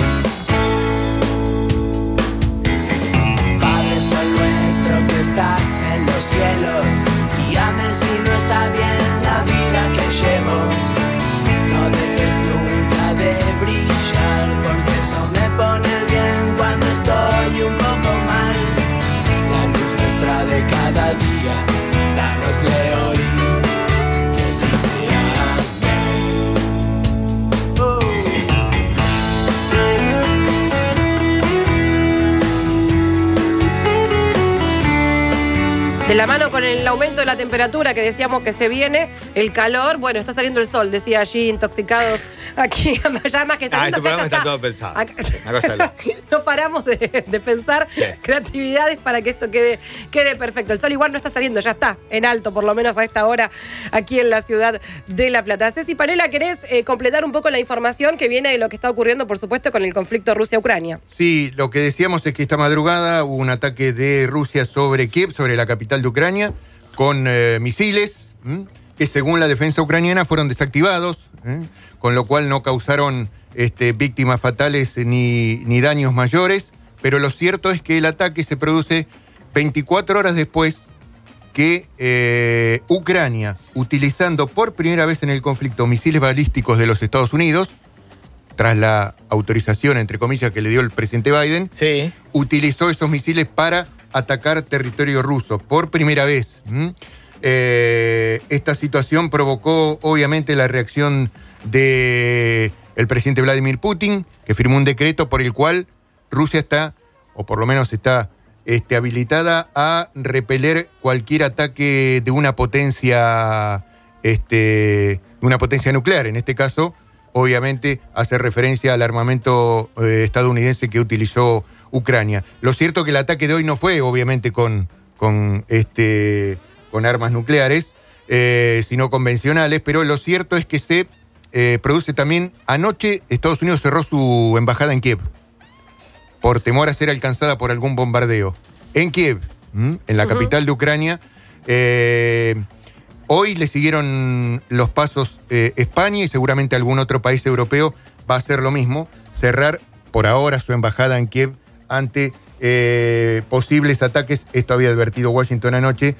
Padre Sol nuestro que estás en los cielos, guíame si no está bien la vida que llevo. No dejes nunca de brillar, porque eso me pone bien cuando estoy un poco mal. La luz nuestra de cada día, danosle hoy, que sí sea amén. Oh. De la mano con el aumento de la temperatura que decíamos que se viene, el calor, bueno, está saliendo el sol, decía allí, intoxicados aquí, ya más que Ah, saliendo este acá programa ya está está. todo pensado. Acá- Una cosa loca. No paramos de, de pensar Sí. creatividades para que esto quede, quede perfecto. El sol igual no está saliendo, ya está en alto, por lo menos a esta hora, aquí en la ciudad de La Plata. Ceci Panela, ¿querés eh, completar un poco la información que viene de lo que está ocurriendo, por supuesto, con el conflicto Rusia-Ucrania? Sí, lo que decíamos es que esta madrugada hubo un ataque de Rusia sobre Kiev, sobre la capital de Ucrania, con eh, misiles, ¿m? que según la defensa ucraniana fueron desactivados, ¿eh? con lo cual no causaron este, víctimas fatales ni, ni daños mayores, pero lo cierto es que el ataque se produce veinticuatro horas después que eh, Ucrania, utilizando por primera vez en el conflicto misiles balísticos de los Estados Unidos, tras la autorización, entre comillas, que le dio el presidente Biden, sí. utilizó esos misiles para atacar territorio ruso, por primera vez. ¿Mm? Eh, esta situación provocó, obviamente, la reacción del presidente Vladimir Putin, que firmó un decreto por el cual Rusia está, o por lo menos está este, habilitada a repeler cualquier ataque de una potencia, este, una potencia nuclear. En este caso, obviamente, hace referencia al armamento eh, estadounidense que utilizó Ucrania. Lo cierto es que el ataque de hoy no fue, obviamente, con, con, este, con armas nucleares, eh, sino convencionales, pero lo cierto es que se eh, produce también. Anoche Estados Unidos cerró su embajada en Kiev por temor a ser alcanzada por algún bombardeo. En Kiev, ¿m? en la uh-huh. capital de Ucrania. Eh, hoy le siguieron los pasos eh, España y seguramente algún otro país europeo va a hacer lo mismo, cerrar por ahora su embajada en Kiev ante eh, posibles ataques. Esto había advertido Washington anoche.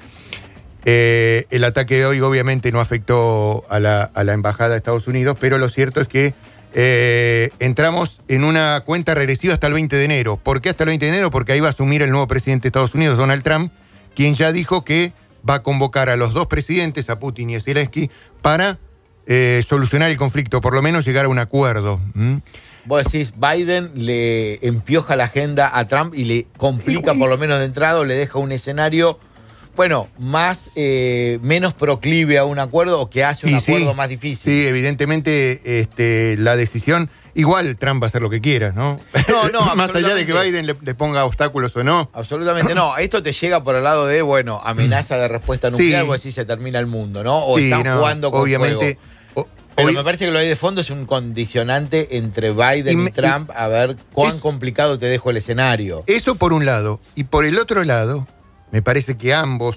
Eh, el ataque de hoy obviamente no afectó a la, a la embajada de Estados Unidos, pero lo cierto es que Eh, entramos en una cuenta regresiva hasta el veinte de enero. ¿Por qué hasta el veinte de enero? Porque ahí va a asumir el nuevo presidente de Estados Unidos, Donald Trump, quien ya dijo que va a convocar a los dos presidentes, a Putin y a Zelensky, para eh, solucionar el conflicto, por lo menos llegar a un acuerdo. ¿Mm? Vos decís, Biden le empioja la agenda a Trump y le complica, por lo menos de entrada, o le deja un escenario, bueno, más eh, menos proclive a un acuerdo, o que hace un y acuerdo sí, más difícil. Sí, evidentemente este, la decisión, igual Trump va a hacer lo que quiera, ¿no? No, no, más allá de que Biden le, le ponga obstáculos o no. Absolutamente no. Esto te llega por el lado de, bueno, amenaza de respuesta nuclear, sí. Vos decís se termina el mundo, ¿no? O sí, están no, jugando con obviamente, fuego. Pero me parece que lo hay de fondo es un condicionante entre Biden y, me, y Trump, y, a ver cuán es, complicado te dejo el escenario. Eso por un lado. Y por el otro lado, me parece que ambos,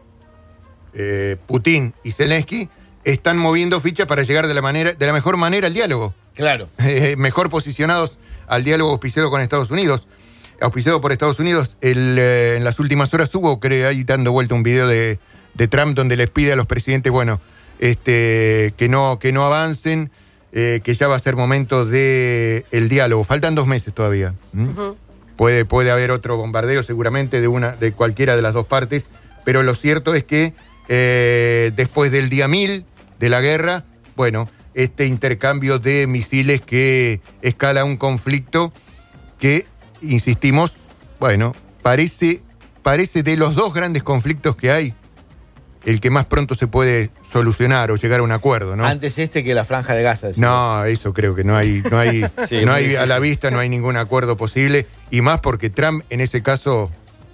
eh, Putin y Zelensky, están moviendo fichas para llegar de la manera, de la mejor manera al diálogo. Claro. Eh, mejor posicionados al diálogo auspiciado con Estados Unidos. Auspiciado por Estados Unidos, el, eh, en las últimas horas hubo, creo, ahí dando vuelta un video de, de Trump donde les pide a los presidentes, bueno, este, que no, que no avancen, eh, que ya va a ser momento de el diálogo. Faltan dos meses todavía. ¿Mm? Uh-huh. Puede, puede haber otro bombardeo seguramente de una, de cualquiera de las dos partes, pero lo cierto es que eh, después del día mil de la guerra, bueno, este intercambio de misiles que escala un conflicto que, insistimos, bueno, parece, parece de los dos grandes conflictos que hay, el que más pronto se puede solucionar o llegar a un acuerdo, ¿no? Antes este que la Franja de Gaza. No, eso creo que no hay, no hay, sí, no hay a la vista, no hay ningún acuerdo posible, y más porque Trump en ese caso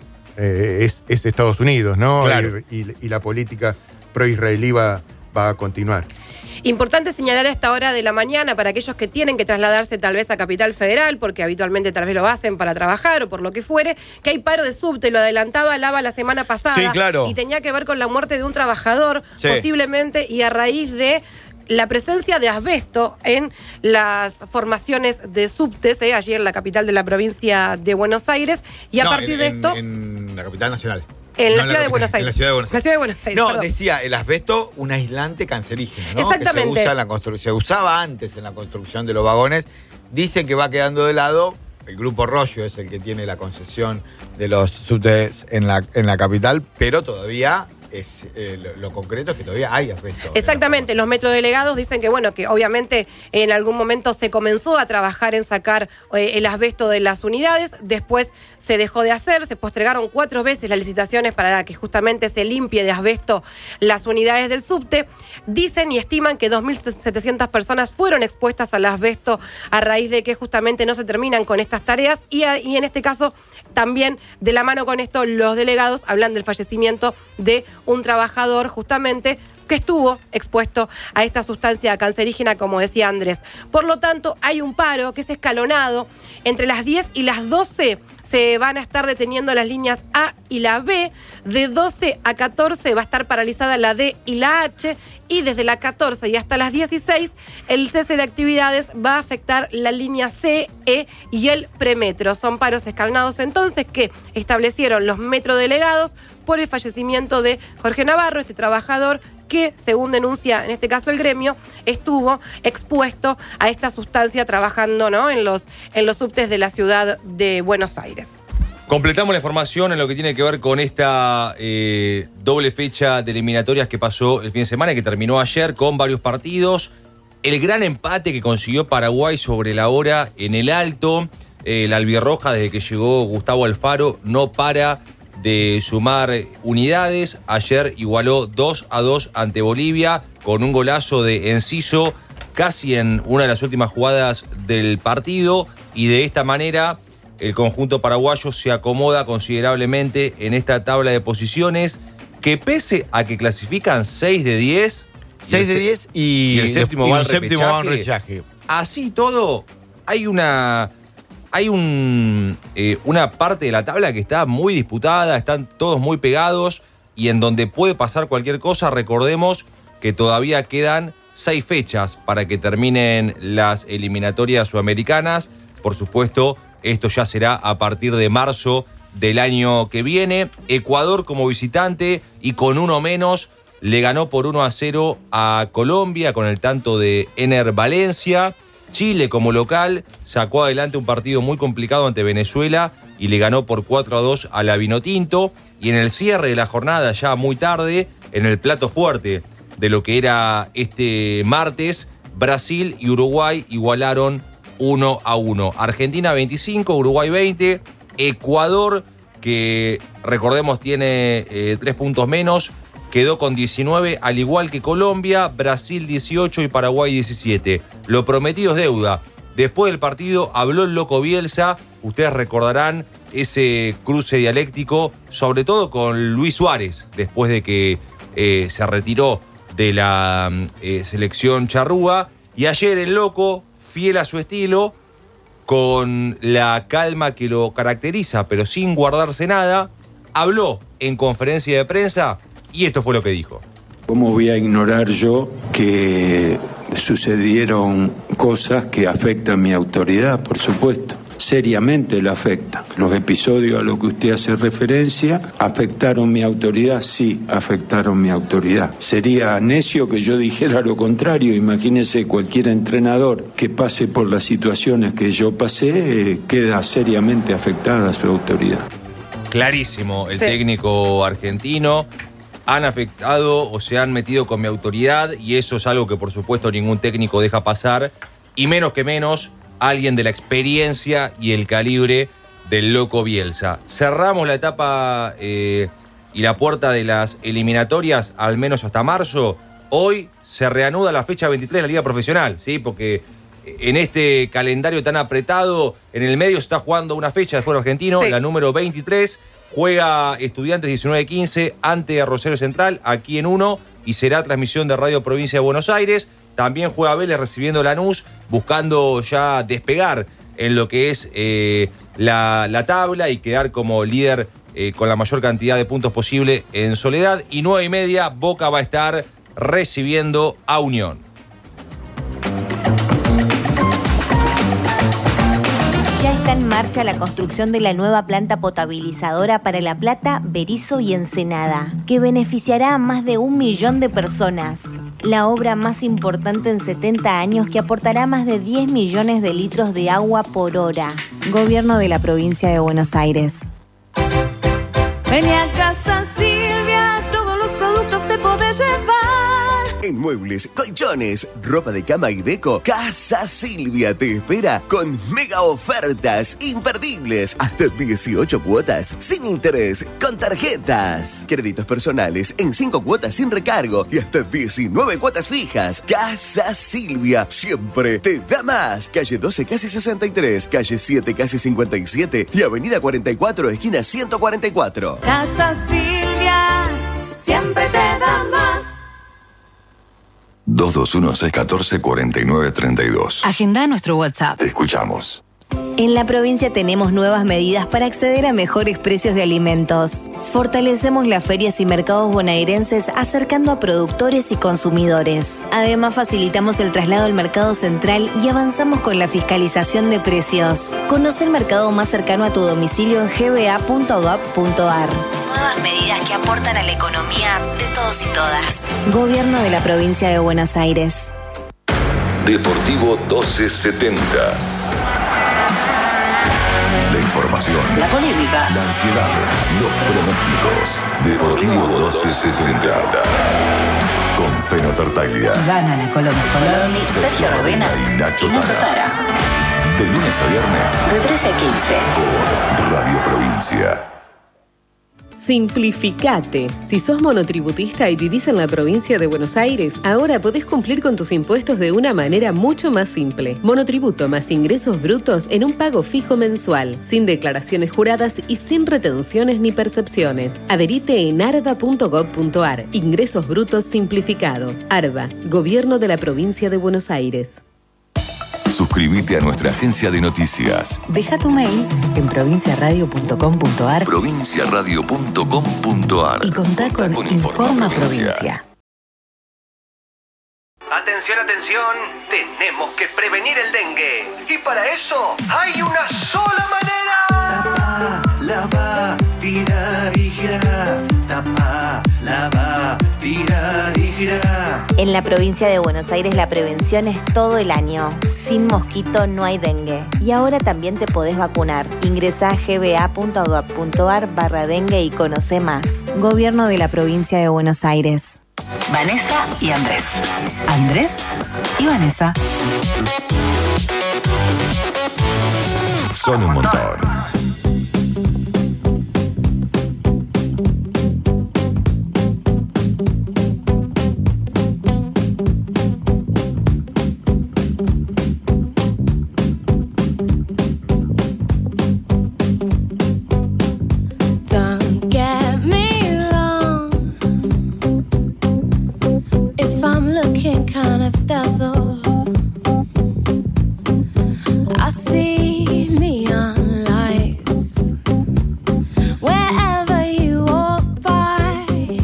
eh, es, es Estados Unidos, ¿no? Claro. Y, y, y la política pro-israelí va, va a continuar. Importante señalar a esta hora de la mañana para aquellos que tienen que trasladarse tal vez a Capital Federal, porque habitualmente tal vez lo hacen para trabajar o por lo que fuere, que hay paro de subte, lo adelantaba Lava la semana pasada. Sí, claro. Y tenía que ver con la muerte de un trabajador, sí. posiblemente, y a raíz de la presencia de asbesto en las formaciones de subtes, eh, allí en la capital de la provincia de Buenos Aires, y a no, partir en, de esto... En la capital nacional. En, no, la, ciudad la, de Buenos Aires. en la ciudad de Buenos Aires. La ciudad de Buenos Aires. No, perdón. decía el asbesto, un aislante cancerígeno, ¿no? Exactamente. Que se, usa en la constru- se usaba antes en la construcción de los vagones. Dicen que va quedando de lado. El Grupo Rollo es el que tiene la concesión de los subtes en la, en la capital, pero todavía es eh, lo, lo concreto es que todavía hay asbesto. Exactamente, los metrodelegados dicen que bueno, que obviamente en algún momento se comenzó a trabajar en sacar eh, el asbesto de las unidades, después se dejó de hacer, se postergaron cuatro veces las licitaciones para que justamente se limpie de asbesto las unidades del subte. Dicen y estiman que dos mil setecientas personas fueron expuestas al asbesto a raíz de que justamente no se terminan con estas tareas y, a, y en este caso también de la mano con esto los delegados hablan del fallecimiento de un trabajador justamente que estuvo expuesto a esta sustancia cancerígena, como decía Andrés. Por lo tanto, hay un paro que es escalonado. Entre las diez y las doce se van a estar deteniendo las líneas A y la B. De doce a catorce va a estar paralizada la D y la H. Y desde la catorce y hasta las dieciséis, el cese de actividades va a afectar la línea C, E y el premetro. Son paros escalonados entonces que establecieron los metrodelegados por el fallecimiento de Jorge Navarro, este trabajador que, según denuncia en este caso el gremio, estuvo expuesto a esta sustancia trabajando, ¿no?, en los, en los subtes de la ciudad de Buenos Aires. Completamos la información en lo que tiene que ver con esta eh, doble fecha de eliminatorias que pasó el fin de semana, que terminó ayer con varios partidos. El gran empate que consiguió Paraguay sobre la hora en el Alto. Eh, la albirroja, desde que llegó Gustavo Alfaro, no para de sumar unidades. Ayer igualó dos a dos ante Bolivia con un golazo de Enciso casi en una de las últimas jugadas del partido, y de esta manera el conjunto paraguayo se acomoda considerablemente en esta tabla de posiciones, que pese a que clasifican seis de diez, seis de diez y, y el séptimo y va un al séptimo va a un repechaje. repechaje. Así todo, hay una hay un eh, una parte de la tabla que está muy disputada, están todos muy pegados y en donde puede pasar cualquier cosa. Recordemos que todavía quedan seis fechas para que terminen las eliminatorias sudamericanas. Por supuesto, esto ya será a partir de marzo del año que viene. Ecuador como visitante y con uno menos le ganó por uno a cero a Colombia con el tanto de Ener Valencia. Chile como local sacó adelante un partido muy complicado ante Venezuela y le ganó por cuatro a dos a la Vinotinto. Y en el cierre de la jornada, ya muy tarde, en el plato fuerte de lo que era este martes, Brasil y Uruguay igualaron uno a uno. Argentina veinticinco, Uruguay veinte. Ecuador, que recordemos tiene eh, tres puntos menos, quedó con diecinueve, al igual que Colombia. Brasil dieciocho y Paraguay diecisiete. Lo prometido es deuda. Después del partido habló el loco Bielsa. Ustedes recordarán ese cruce dialéctico, sobre todo con Luis Suárez, después de que eh, se retiró de la eh, selección charrúa. Y ayer el loco, fiel a su estilo, con la calma que lo caracteriza, pero sin guardarse nada, habló en conferencia de prensa y esto fue lo que dijo. ¿Cómo voy a ignorar yo que sucedieron cosas que afectan mi autoridad? Por supuesto, seriamente lo afectan. Los episodios a los que usted hace referencia, ¿afectaron mi autoridad? Sí, afectaron mi autoridad. Sería necio que yo dijera lo contrario. Imagínese cualquier entrenador que pase por las situaciones que yo pasé, eh, queda seriamente afectada su autoridad. Clarísimo, el Sí. técnico argentino. Han afectado o se han metido con mi autoridad y eso es algo que por supuesto ningún técnico deja pasar, y menos que menos alguien de la experiencia y el calibre del loco Bielsa. Cerramos la etapa eh, y la puerta de las eliminatorias, al menos hasta marzo. Hoy se reanuda la fecha veintitrés de la Liga Profesional, ¿sí? Porque en este calendario tan apretado, en el medio se está jugando una fecha de fútbol argentino, Sí. la número veintitrés. Juega Estudiantes diecinueve quince ante Rosario Central, aquí en uno, y será transmisión de Radio Provincia de Buenos Aires. También juega Vélez recibiendo Lanús, buscando ya despegar en lo que es eh, la, la tabla y quedar como líder eh, con la mayor cantidad de puntos posible en Soledad. Y nueve y media, Boca va a estar recibiendo a Unión. Ya está en marcha la construcción de la nueva planta potabilizadora para La Plata, Berisso y Ensenada, que beneficiará a más de un millón de personas. La obra más importante en setenta años que aportará más de diez millones de litros de agua por hora. Gobierno de la provincia de Buenos Aires. Vení a Casa Silvia, todos los productos te podés llevar. En muebles, colchones, ropa de cama y deco, Casa Silvia te espera con mega ofertas imperdibles. Hasta dieciocho cuotas sin interés con tarjetas. Créditos personales en cinco cuotas sin recargo y hasta diecinueve cuotas fijas. Casa Silvia siempre te da más. Calle doce, casi sesenta y tres, calle siete, casi cincuenta y siete y avenida cuarenta y cuatro, esquina ciento cuarenta y cuatro. Casa Silvia, siempre te da más. dos dos uno, seis uno cuatro, cuatro nueve tres dos. Agenda nuestro WhatsApp. Te escuchamos. En la provincia tenemos nuevas medidas para acceder a mejores precios de alimentos. Fortalecemos las ferias y mercados bonaerenses acercando a productores y consumidores. Además, facilitamos el traslado al mercado central y avanzamos con la fiscalización de precios. Conoce el mercado más cercano a tu domicilio en g b a punto gov punto a r. Nuevas medidas que aportan a la economía de todos y todas. Gobierno de la provincia de Buenos Aires. Deportivo doce setenta. La información, La polémica. la ansiedad, los pronósticos. Deportivo doce setenta. Con Feno Tartaglia, Gana la Colombia Coloni, Sergio Rovena y Nacho y Nacho Tara. Tara. De lunes a viernes De trece a quince. por Radio Provincia. Simplificate. Si sos monotributista y vivís en la provincia de Buenos Aires, ahora podés cumplir con tus impuestos de una manera mucho más simple. Monotributo más ingresos brutos en un pago fijo mensual, sin declaraciones juradas y sin retenciones ni percepciones. Adherite en arba punto gov punto a r. Ingresos brutos simplificado. ARBA, Gobierno de la provincia de Buenos Aires. Suscríbete a nuestra agencia de noticias. Deja tu mail en provincia radio punto com punto a r provincia radio punto com punto a r. y contá con, con Informa, Informa Provincia. Provincia. Atención, atención, tenemos que prevenir el dengue. Y para eso hay una sola manera. Tapa, lava, tira y gira. Tapa, lava, tira y gira. En la provincia de Buenos Aires la prevención es todo el año. Sin mosquito no hay dengue. Y ahora también te podés vacunar. Ingresá a g b a punto gov punto a r barra dengue y conoce más. Gobierno de la provincia de Buenos Aires. Vanessa y Andrés. Andrés y Vanessa. Son un montón. Don't get me wrong. If I'm looking kind of dazzled, I see neon lights wherever you walk by.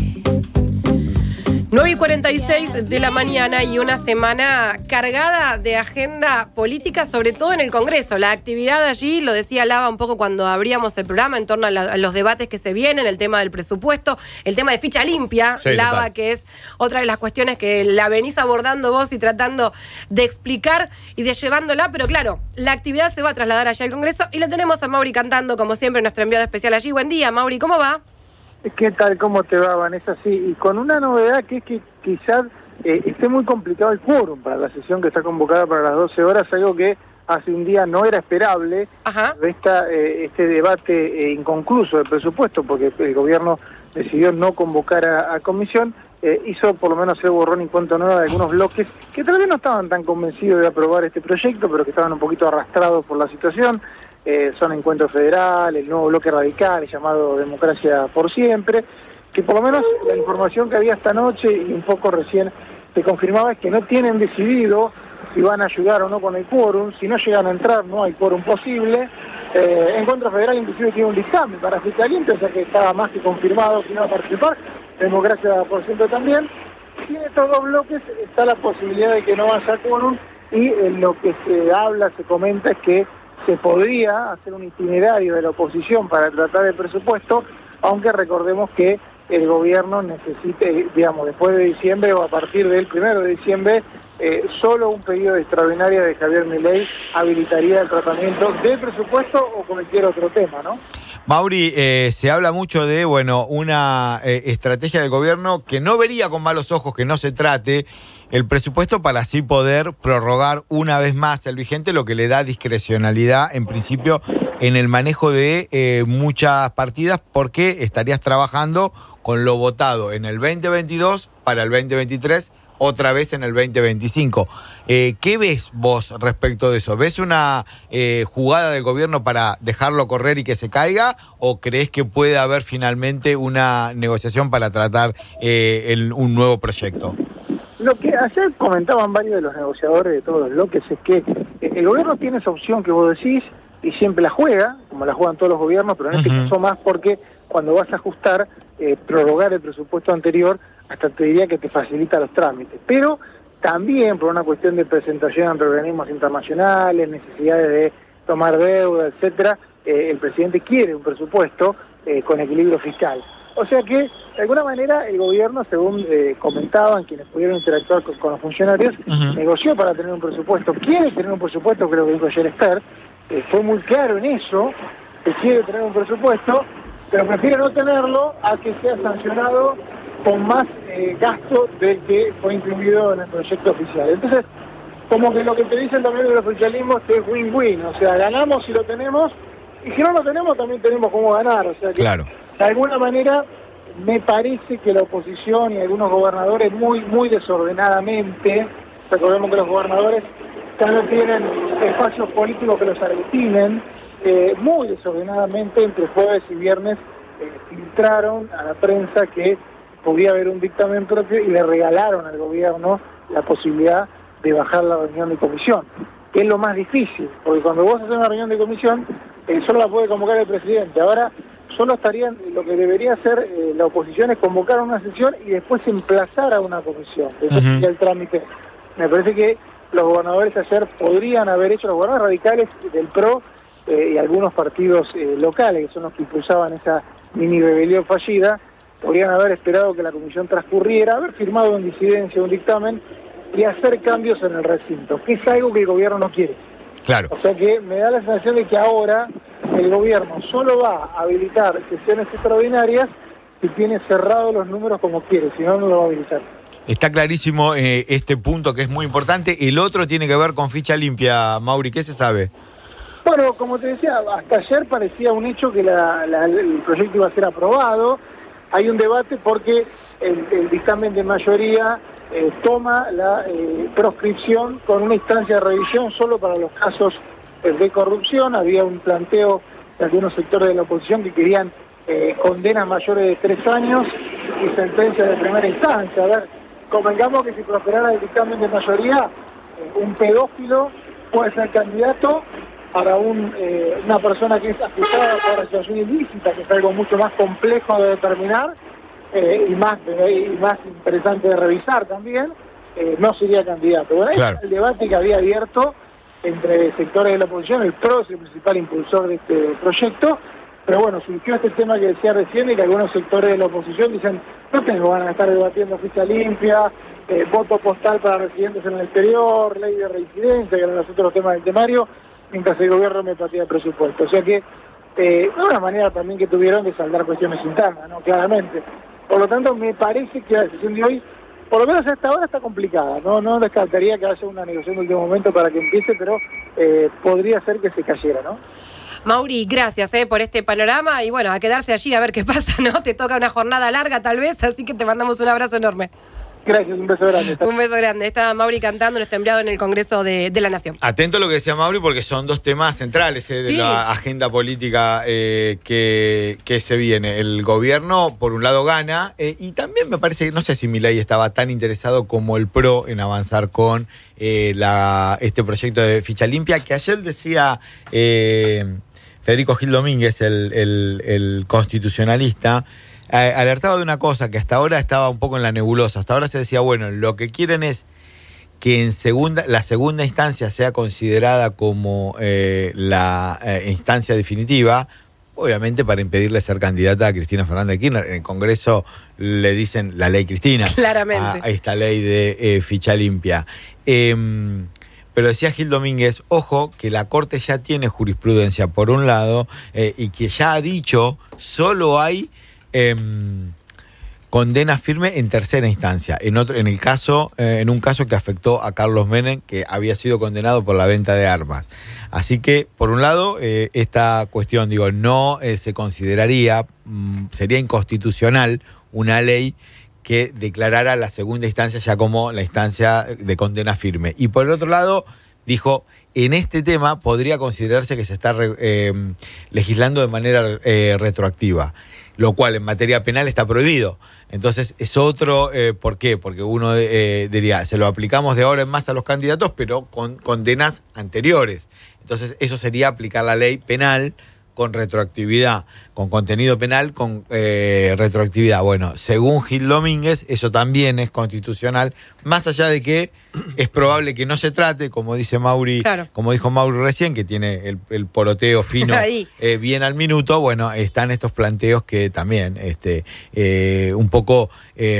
nueve y cuarenta y seis de la mañana y una semana cargada de agenda política, sobre todo en el Congreso. La actividad allí, lo decía Lava un poco cuando abríamos el programa, en torno a, la, a los debates que se vienen, el tema del presupuesto, el tema de ficha limpia, Sí, Lava, total. que es otra de las cuestiones que la venís abordando vos y tratando de explicar y de llevándola, pero claro, la actividad se va a trasladar allá al Congreso y lo tenemos a Mauri cantando, como siempre, nuestro enviado especial allí. Buen día, Mauri, ¿cómo va? ¿Qué tal? ¿Cómo te va, Vanessa? Sí, y con una novedad que es que quizás eh, esté muy complicado el quórum para la sesión que está convocada para las doce horas, algo que hace un día no era esperable. Esta, eh, este debate eh, inconcluso del presupuesto, porque el gobierno decidió no convocar a, a comisión, eh, hizo por lo menos el borrón y cuenta nueva de algunos bloques que tal vez no estaban tan convencidos de aprobar este proyecto, pero que estaban un poquito arrastrados por la situación. Eh, son Encuentro Federal, el nuevo bloque radical llamado Democracia por Siempre, que por lo menos la información que había esta noche y un poco recién se confirmaba es que no tienen decidido si van a ayudar o no con el quórum. Si no llegan a entrar, no hay quórum posible. Eh, Encuentro Federal inclusive tiene un dictamen para ficha limpia, o sea que estaba más que confirmado que iba a participar. Democracia por Siempre también. Y en estos dos bloques está la posibilidad de que no haya quórum, y eh, lo que se habla, se comenta es que se podría hacer un itinerario de la oposición para tratar el presupuesto, aunque recordemos que el gobierno necesite, digamos, después de diciembre o a partir del primero de diciembre, eh, solo un pedido de extraordinaria de Javier Milei habilitaría el tratamiento del presupuesto o cualquier otro tema, ¿no? Mauri, eh, se habla mucho de, bueno, una eh, estrategia del gobierno que no vería con malos ojos que no se trate el presupuesto para así poder prorrogar una vez más el vigente, lo que le da discrecionalidad, en principio, en el manejo de eh, muchas partidas, porque estarías trabajando con lo votado en el veinte veintidós para el veinte veintitrés, otra vez en el veinte veinticinco. Eh, ¿Qué ves vos respecto de eso? ¿Ves una eh, jugada del gobierno para dejarlo correr y que se caiga? ¿O crees que puede haber finalmente una negociación para tratar eh, el, un nuevo proyecto? Lo que ayer comentaban varios de los negociadores de todos los bloques es que eh, el gobierno tiene esa opción que vos decís y siempre la juega, como la juegan todos los gobiernos, pero en este Ujú. caso más porque cuando vas a ajustar, eh, prorrogar el presupuesto anterior, hasta te diría que te facilita los trámites. Pero también por una cuestión de presentación ante organismos internacionales, necesidades de tomar deuda, etcétera, eh, el presidente quiere un presupuesto eh, con equilibrio fiscal. O sea que, de alguna manera, el gobierno, según eh, comentaban quienes pudieron interactuar con, con los funcionarios, Ujú. negoció para tener un presupuesto. Quiere tener un presupuesto, creo que dijo ayer Esther, eh, fue muy claro en eso, que quiere tener un presupuesto, pero prefiere no tenerlo a que sea sancionado con más eh, gasto del que fue incluido en el proyecto oficial. Entonces, como que lo que te dicen también de los oficialismos es win-win, o sea, ganamos si lo tenemos, y si no lo tenemos también tenemos cómo ganar, o sea que Claro. de alguna manera me parece que la oposición y algunos gobernadores muy, muy desordenadamente, recordemos que los gobernadores ya no tienen espacios políticos que los aglutinen, eh, muy desordenadamente entre jueves y viernes eh, filtraron a la prensa que podía haber un dictamen propio y le regalaron al gobierno la posibilidad de bajar la reunión de comisión, que es lo más difícil, porque cuando vos haces una reunión de comisión, eh, solo la puede convocar el presidente. Ahora solo estarían, lo que debería hacer eh, la oposición es convocar una sesión y después emplazar a una comisión. Eso Ujú. sería el trámite. Me parece que los gobernadores ayer podrían haber hecho, los gobernadores radicales del P R O eh, y algunos partidos eh, locales, que son los que impulsaban esa mini rebelión fallida, podrían haber esperado que la comisión transcurriera, haber firmado en disidencia un dictamen y hacer cambios en el recinto, que es algo que el gobierno no quiere. Claro. O sea que me da la sensación de que ahora el gobierno solo va a habilitar sesiones extraordinarias si tiene cerrados los números como quiere, si no, no lo va a habilitar. Está clarísimo eh, este punto que es muy importante. El otro tiene que ver con ficha limpia, Mauri, ¿qué se sabe? Bueno, como te decía, hasta ayer parecía un hecho que la- la- el proyecto iba a ser aprobado. Hay un debate porque el, el dictamen de mayoría eh, toma la eh, proscripción con una instancia de revisión solo para los casos eh, de corrupción. Había un planteo de algunos sectores de la oposición que querían eh, condenas mayores de tres años y sentencias de primera instancia. A ver, convengamos que si prosperara el dictamen de mayoría, eh, un pedófilo puede ser candidato para un, eh, una persona que es acusada por asociación ilícita, que es algo mucho más complejo de determinar eh, y más eh, y más interesante de revisar también, eh, no sería candidato. Bueno, ahí Claro. está el debate que había abierto entre sectores de la oposición. El P R O es el principal impulsor de este proyecto, pero bueno, surgió este tema que decía recién y que algunos sectores de la oposición dicen no tengo ganas de estar debatiendo ficha limpia, eh, voto postal para residentes en el exterior, ley de reincidencia, que eran los otros temas del temario, mientras el gobierno me patea el presupuesto. O sea que eh, de una manera también que tuvieron de saldar cuestiones internas, ¿no? Claramente. Por lo tanto, me parece que la sesión de hoy, por lo menos hasta ahora, está complicada. No no descartaría que haya una negociación de último momento para que empiece, pero eh, podría ser que se cayera, ¿no? Mauri, gracias eh, por este panorama y bueno, a quedarse allí a ver qué pasa, ¿no? Te toca una jornada larga tal vez, así que te mandamos un abrazo enorme. Gracias, un beso grande. Un beso grande. Está Mauri Cantando, nuestro enviado en el Congreso de, de la Nación. Atento a lo que decía Mauri, porque son dos temas centrales eh, de Sí. la agenda política eh, que, que se viene. El gobierno, por un lado, gana, eh, y también me parece, no sé si Milei estaba tan interesado como el P R O en avanzar con eh, la, este proyecto de ficha limpia, que ayer decía eh, Federico Gil Domínguez, el, el, el constitucionalista, eh, alertaba de una cosa que hasta ahora estaba un poco en la nebulosa. Hasta ahora se decía, bueno, lo que quieren es que en segunda, la segunda instancia sea considerada como eh, la eh, instancia definitiva, obviamente para impedirle ser candidata a Cristina Fernández de Kirchner. En el Congreso le dicen la ley Cristina. Claramente. A, a esta ley de eh, ficha limpia. Eh, pero decía Gil Domínguez, ojo, que la Corte ya tiene jurisprudencia por un lado eh, y que ya ha dicho, solo hay eh, condena firme en tercera instancia. En otro, en el caso, eh, en un caso que afectó a Carlos Menem, que había sido condenado por la venta de armas. Así que, por un lado, eh, esta cuestión, digo, no eh, se consideraría, mm, sería inconstitucional una ley que declarara la segunda instancia ya como la instancia de condena firme. Y por el otro lado, dijo, en este tema podría considerarse que se está re, eh, legislando de manera eh, retroactiva. lo cual en materia penal está prohibido. Entonces es otro, eh, ¿por qué? Porque uno eh, diría, se lo aplicamos de ahora en más a los candidatos, pero con condenas anteriores. Entonces eso sería aplicar la ley penal con retroactividad, con contenido penal con eh, retroactividad. Bueno, según Gil Domínguez, eso también es constitucional, más allá de que es probable que no se trate, como dice Mauri, claro. como dijo Mauri recién, que tiene el, el poroteo fino eh, bien al minuto. Bueno, están estos planteos que también este, eh, un poco eh,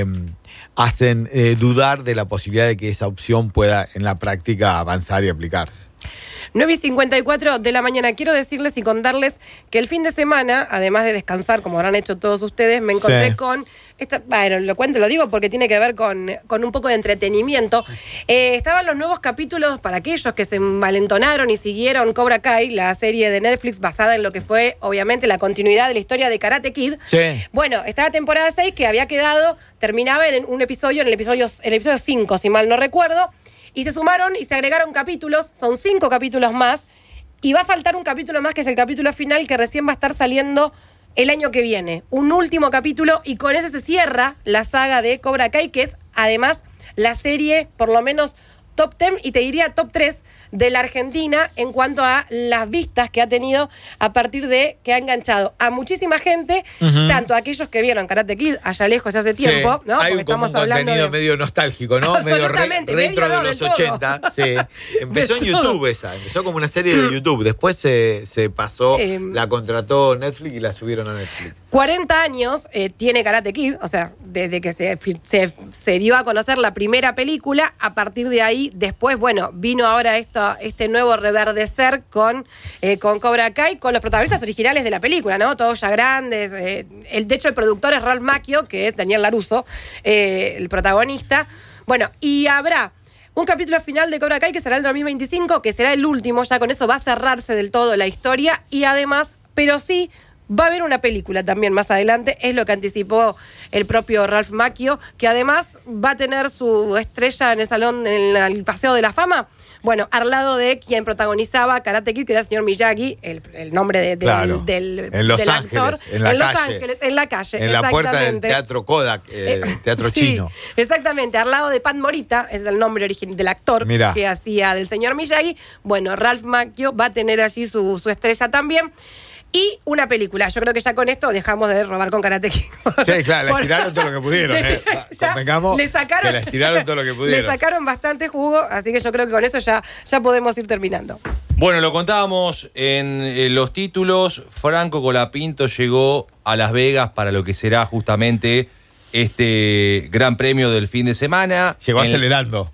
hacen eh, dudar de la posibilidad de que esa opción pueda en la práctica avanzar y aplicarse. nueve y cincuenta y cuatro de la mañana. Quiero decirles y contarles que el fin de semana, además de descansar, como habrán hecho todos ustedes, me encontré sí. con... Esta, bueno, lo cuento, lo digo porque tiene que ver con, con un poco de entretenimiento. Eh, estaban los nuevos capítulos para aquellos que se envalentonaron y siguieron Cobra Kai, la serie de Netflix basada en lo que fue, obviamente, la continuidad de la historia de Karate Kid. Sí. Bueno, estaba temporada seis que había quedado, terminaba en un episodio, en el episodio, en el episodio cinco, si mal no recuerdo. Y se sumaron y se agregaron capítulos, son cinco capítulos más, y va a faltar un capítulo más, que es el capítulo final, que recién va a estar saliendo el año que viene. Un último capítulo, y con ese se cierra la saga de Cobra Kai, que es además la serie, por lo menos, top diez, y te diría top tres, de la Argentina en cuanto a las vistas que ha tenido a partir de que ha enganchado a muchísima gente, uh-huh. tanto a aquellos que vieron Karate Kid allá lejos hace tiempo, sí. ¿no? Hay Porque un, estamos un hablando contenido de... medio nostálgico, ¿no? Medio re, retro de los ochenta. Sí. Empezó de en YouTube todo. esa, empezó como una serie de YouTube. Después se, se pasó, eh, la contrató Netflix y la subieron a Netflix. cuarenta años eh, tiene Karate Kid, o sea, desde que se, se, se dio a conocer la primera película. A partir de ahí, después, bueno, vino ahora esto, este nuevo reverdecer con, eh, con Cobra Kai, con los protagonistas originales de la película, ¿no? Todos ya grandes. Eh, el, de hecho, el productor es Ralph Macchio, que es Daniel LaRusso, eh, el protagonista. Bueno, y habrá un capítulo final de Cobra Kai que será el dos mil veinticinco, que será el último, ya con eso va a cerrarse del todo la historia, y además, pero sí, va a haber una película también más adelante, es lo que anticipó el propio Ralph Macchio, que además va a tener su estrella en el salón, en el Paseo de la Fama. Bueno, al lado de quien protagonizaba Karate Kid, que era el señor Miyagi, el, el nombre de, del, claro. del, en Los del Ángeles, actor. En, la en Los calle, Ángeles, en la calle. En la puerta del Teatro Kodak, eh, eh, teatro sí, chino. Exactamente, al lado de Pat Morita, es el nombre original del actor Mirá. que hacía del señor Miyagi. Bueno, Ralph Macchio va a tener allí su, su estrella también. Y una película. Yo creo que ya con esto dejamos de robar con Karate Kid. Sí, claro, le estiraron todo lo que pudieron. Eh. Convengamos le sacaron, que le estiraron todo lo que pudieron. Le sacaron bastante jugo, así que yo creo que con eso ya, ya podemos ir terminando. Bueno, lo contábamos en, en los títulos. Franco Colapinto llegó a Las Vegas para lo que será justamente este gran premio del fin de semana. Llegó en, acelerando.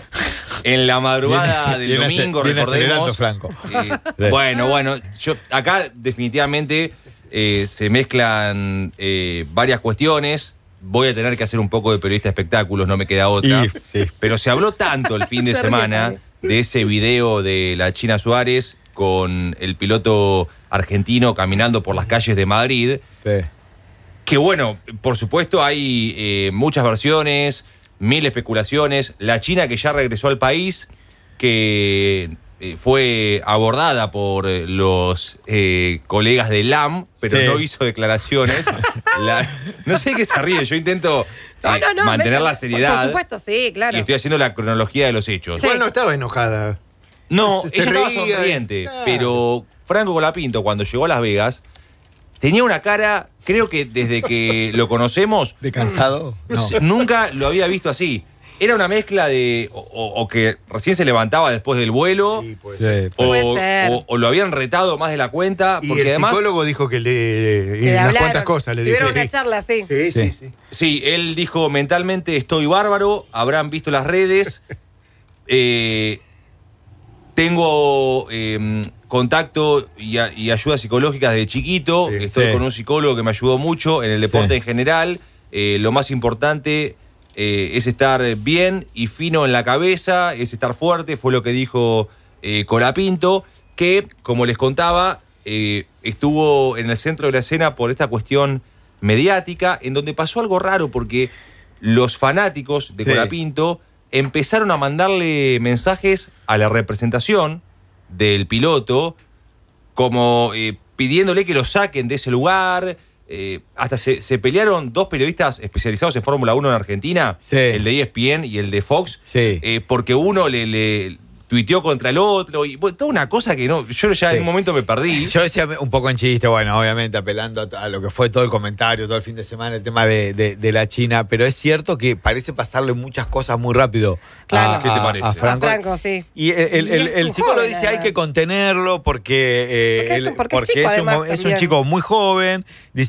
En la madrugada viene, del viene domingo, viene recordemos. Franco. Eh, sí. Bueno, bueno, yo acá definitivamente eh, se mezclan eh, varias cuestiones. Voy a tener que hacer un poco de periodista de espectáculos, no me queda otra. Y, sí. Pero se habló tanto el fin de se semana de ese video de la China Suárez con el piloto argentino caminando por las calles de Madrid. Sí. Que bueno, por supuesto hay eh, muchas versiones, mil especulaciones. La China que ya regresó al país, que eh, fue abordada por eh, los eh, colegas de L A M, pero sí. no hizo declaraciones. la, no sé qué se ríe, yo intento eh, no, no, no, mantener me, la seriedad. Por supuesto, sí, claro. Y estoy haciendo la cronología de los hechos. Sí. Igual no estaba enojada. No, se, se ella reía, estaba sonriente, claro. pero Franco Colapinto, cuando llegó a Las Vegas, tenía una cara, creo que desde que lo conocemos... ¿De cansado? No. Nunca lo había visto así. Era una mezcla de... O, o que recién se levantaba después del vuelo, sí, puede ser. O, puede ser. O, o lo habían retado más de la cuenta. Y porque el además, psicólogo dijo que le... Que unas hablaron, cuantas cosas le dijo. Tuvieron una charla, sí. Sí, sí, sí. Sí, él dijo, mentalmente estoy bárbaro, habrán visto las redes, eh, tengo eh, contacto y, a, y ayuda psicológica desde chiquito, Sí, estoy sí. con un psicólogo que me ayudó mucho en el deporte Sí. en general, eh, lo más importante eh, es estar bien y fino en la cabeza, es estar fuerte, fue lo que dijo eh, Colapinto, que, como les contaba, eh, estuvo en el centro de la escena por esta cuestión mediática, en donde pasó algo raro, porque los fanáticos de Sí. Colapinto empezaron a mandarle mensajes a la representación del piloto, como eh, pidiéndole que lo saquen de ese lugar, Eh, hasta se, se pelearon dos periodistas especializados en Fórmula uno en Argentina, Sí. el de E S P N y el de Fox, Sí. eh, porque uno le, le tuiteó contra el otro, y bueno, toda una cosa que no, yo ya Sí. en un momento me perdí. Yo decía un poco en chiste, bueno, obviamente apelando a, a lo que fue todo el comentario, todo el fin de semana, el tema de, de, de la China, pero es cierto que parece pasarle muchas cosas muy rápido. Claro. a, ¿Qué te a- parece? a Franco. A Franco, sí. Y el, el, Y el- es el un psicólogo joven, dice hay además. que contenerlo porque, eh, Porque es un- él- porque es porque chico, es, un, además, mo- es un también. chico muy joven. Dice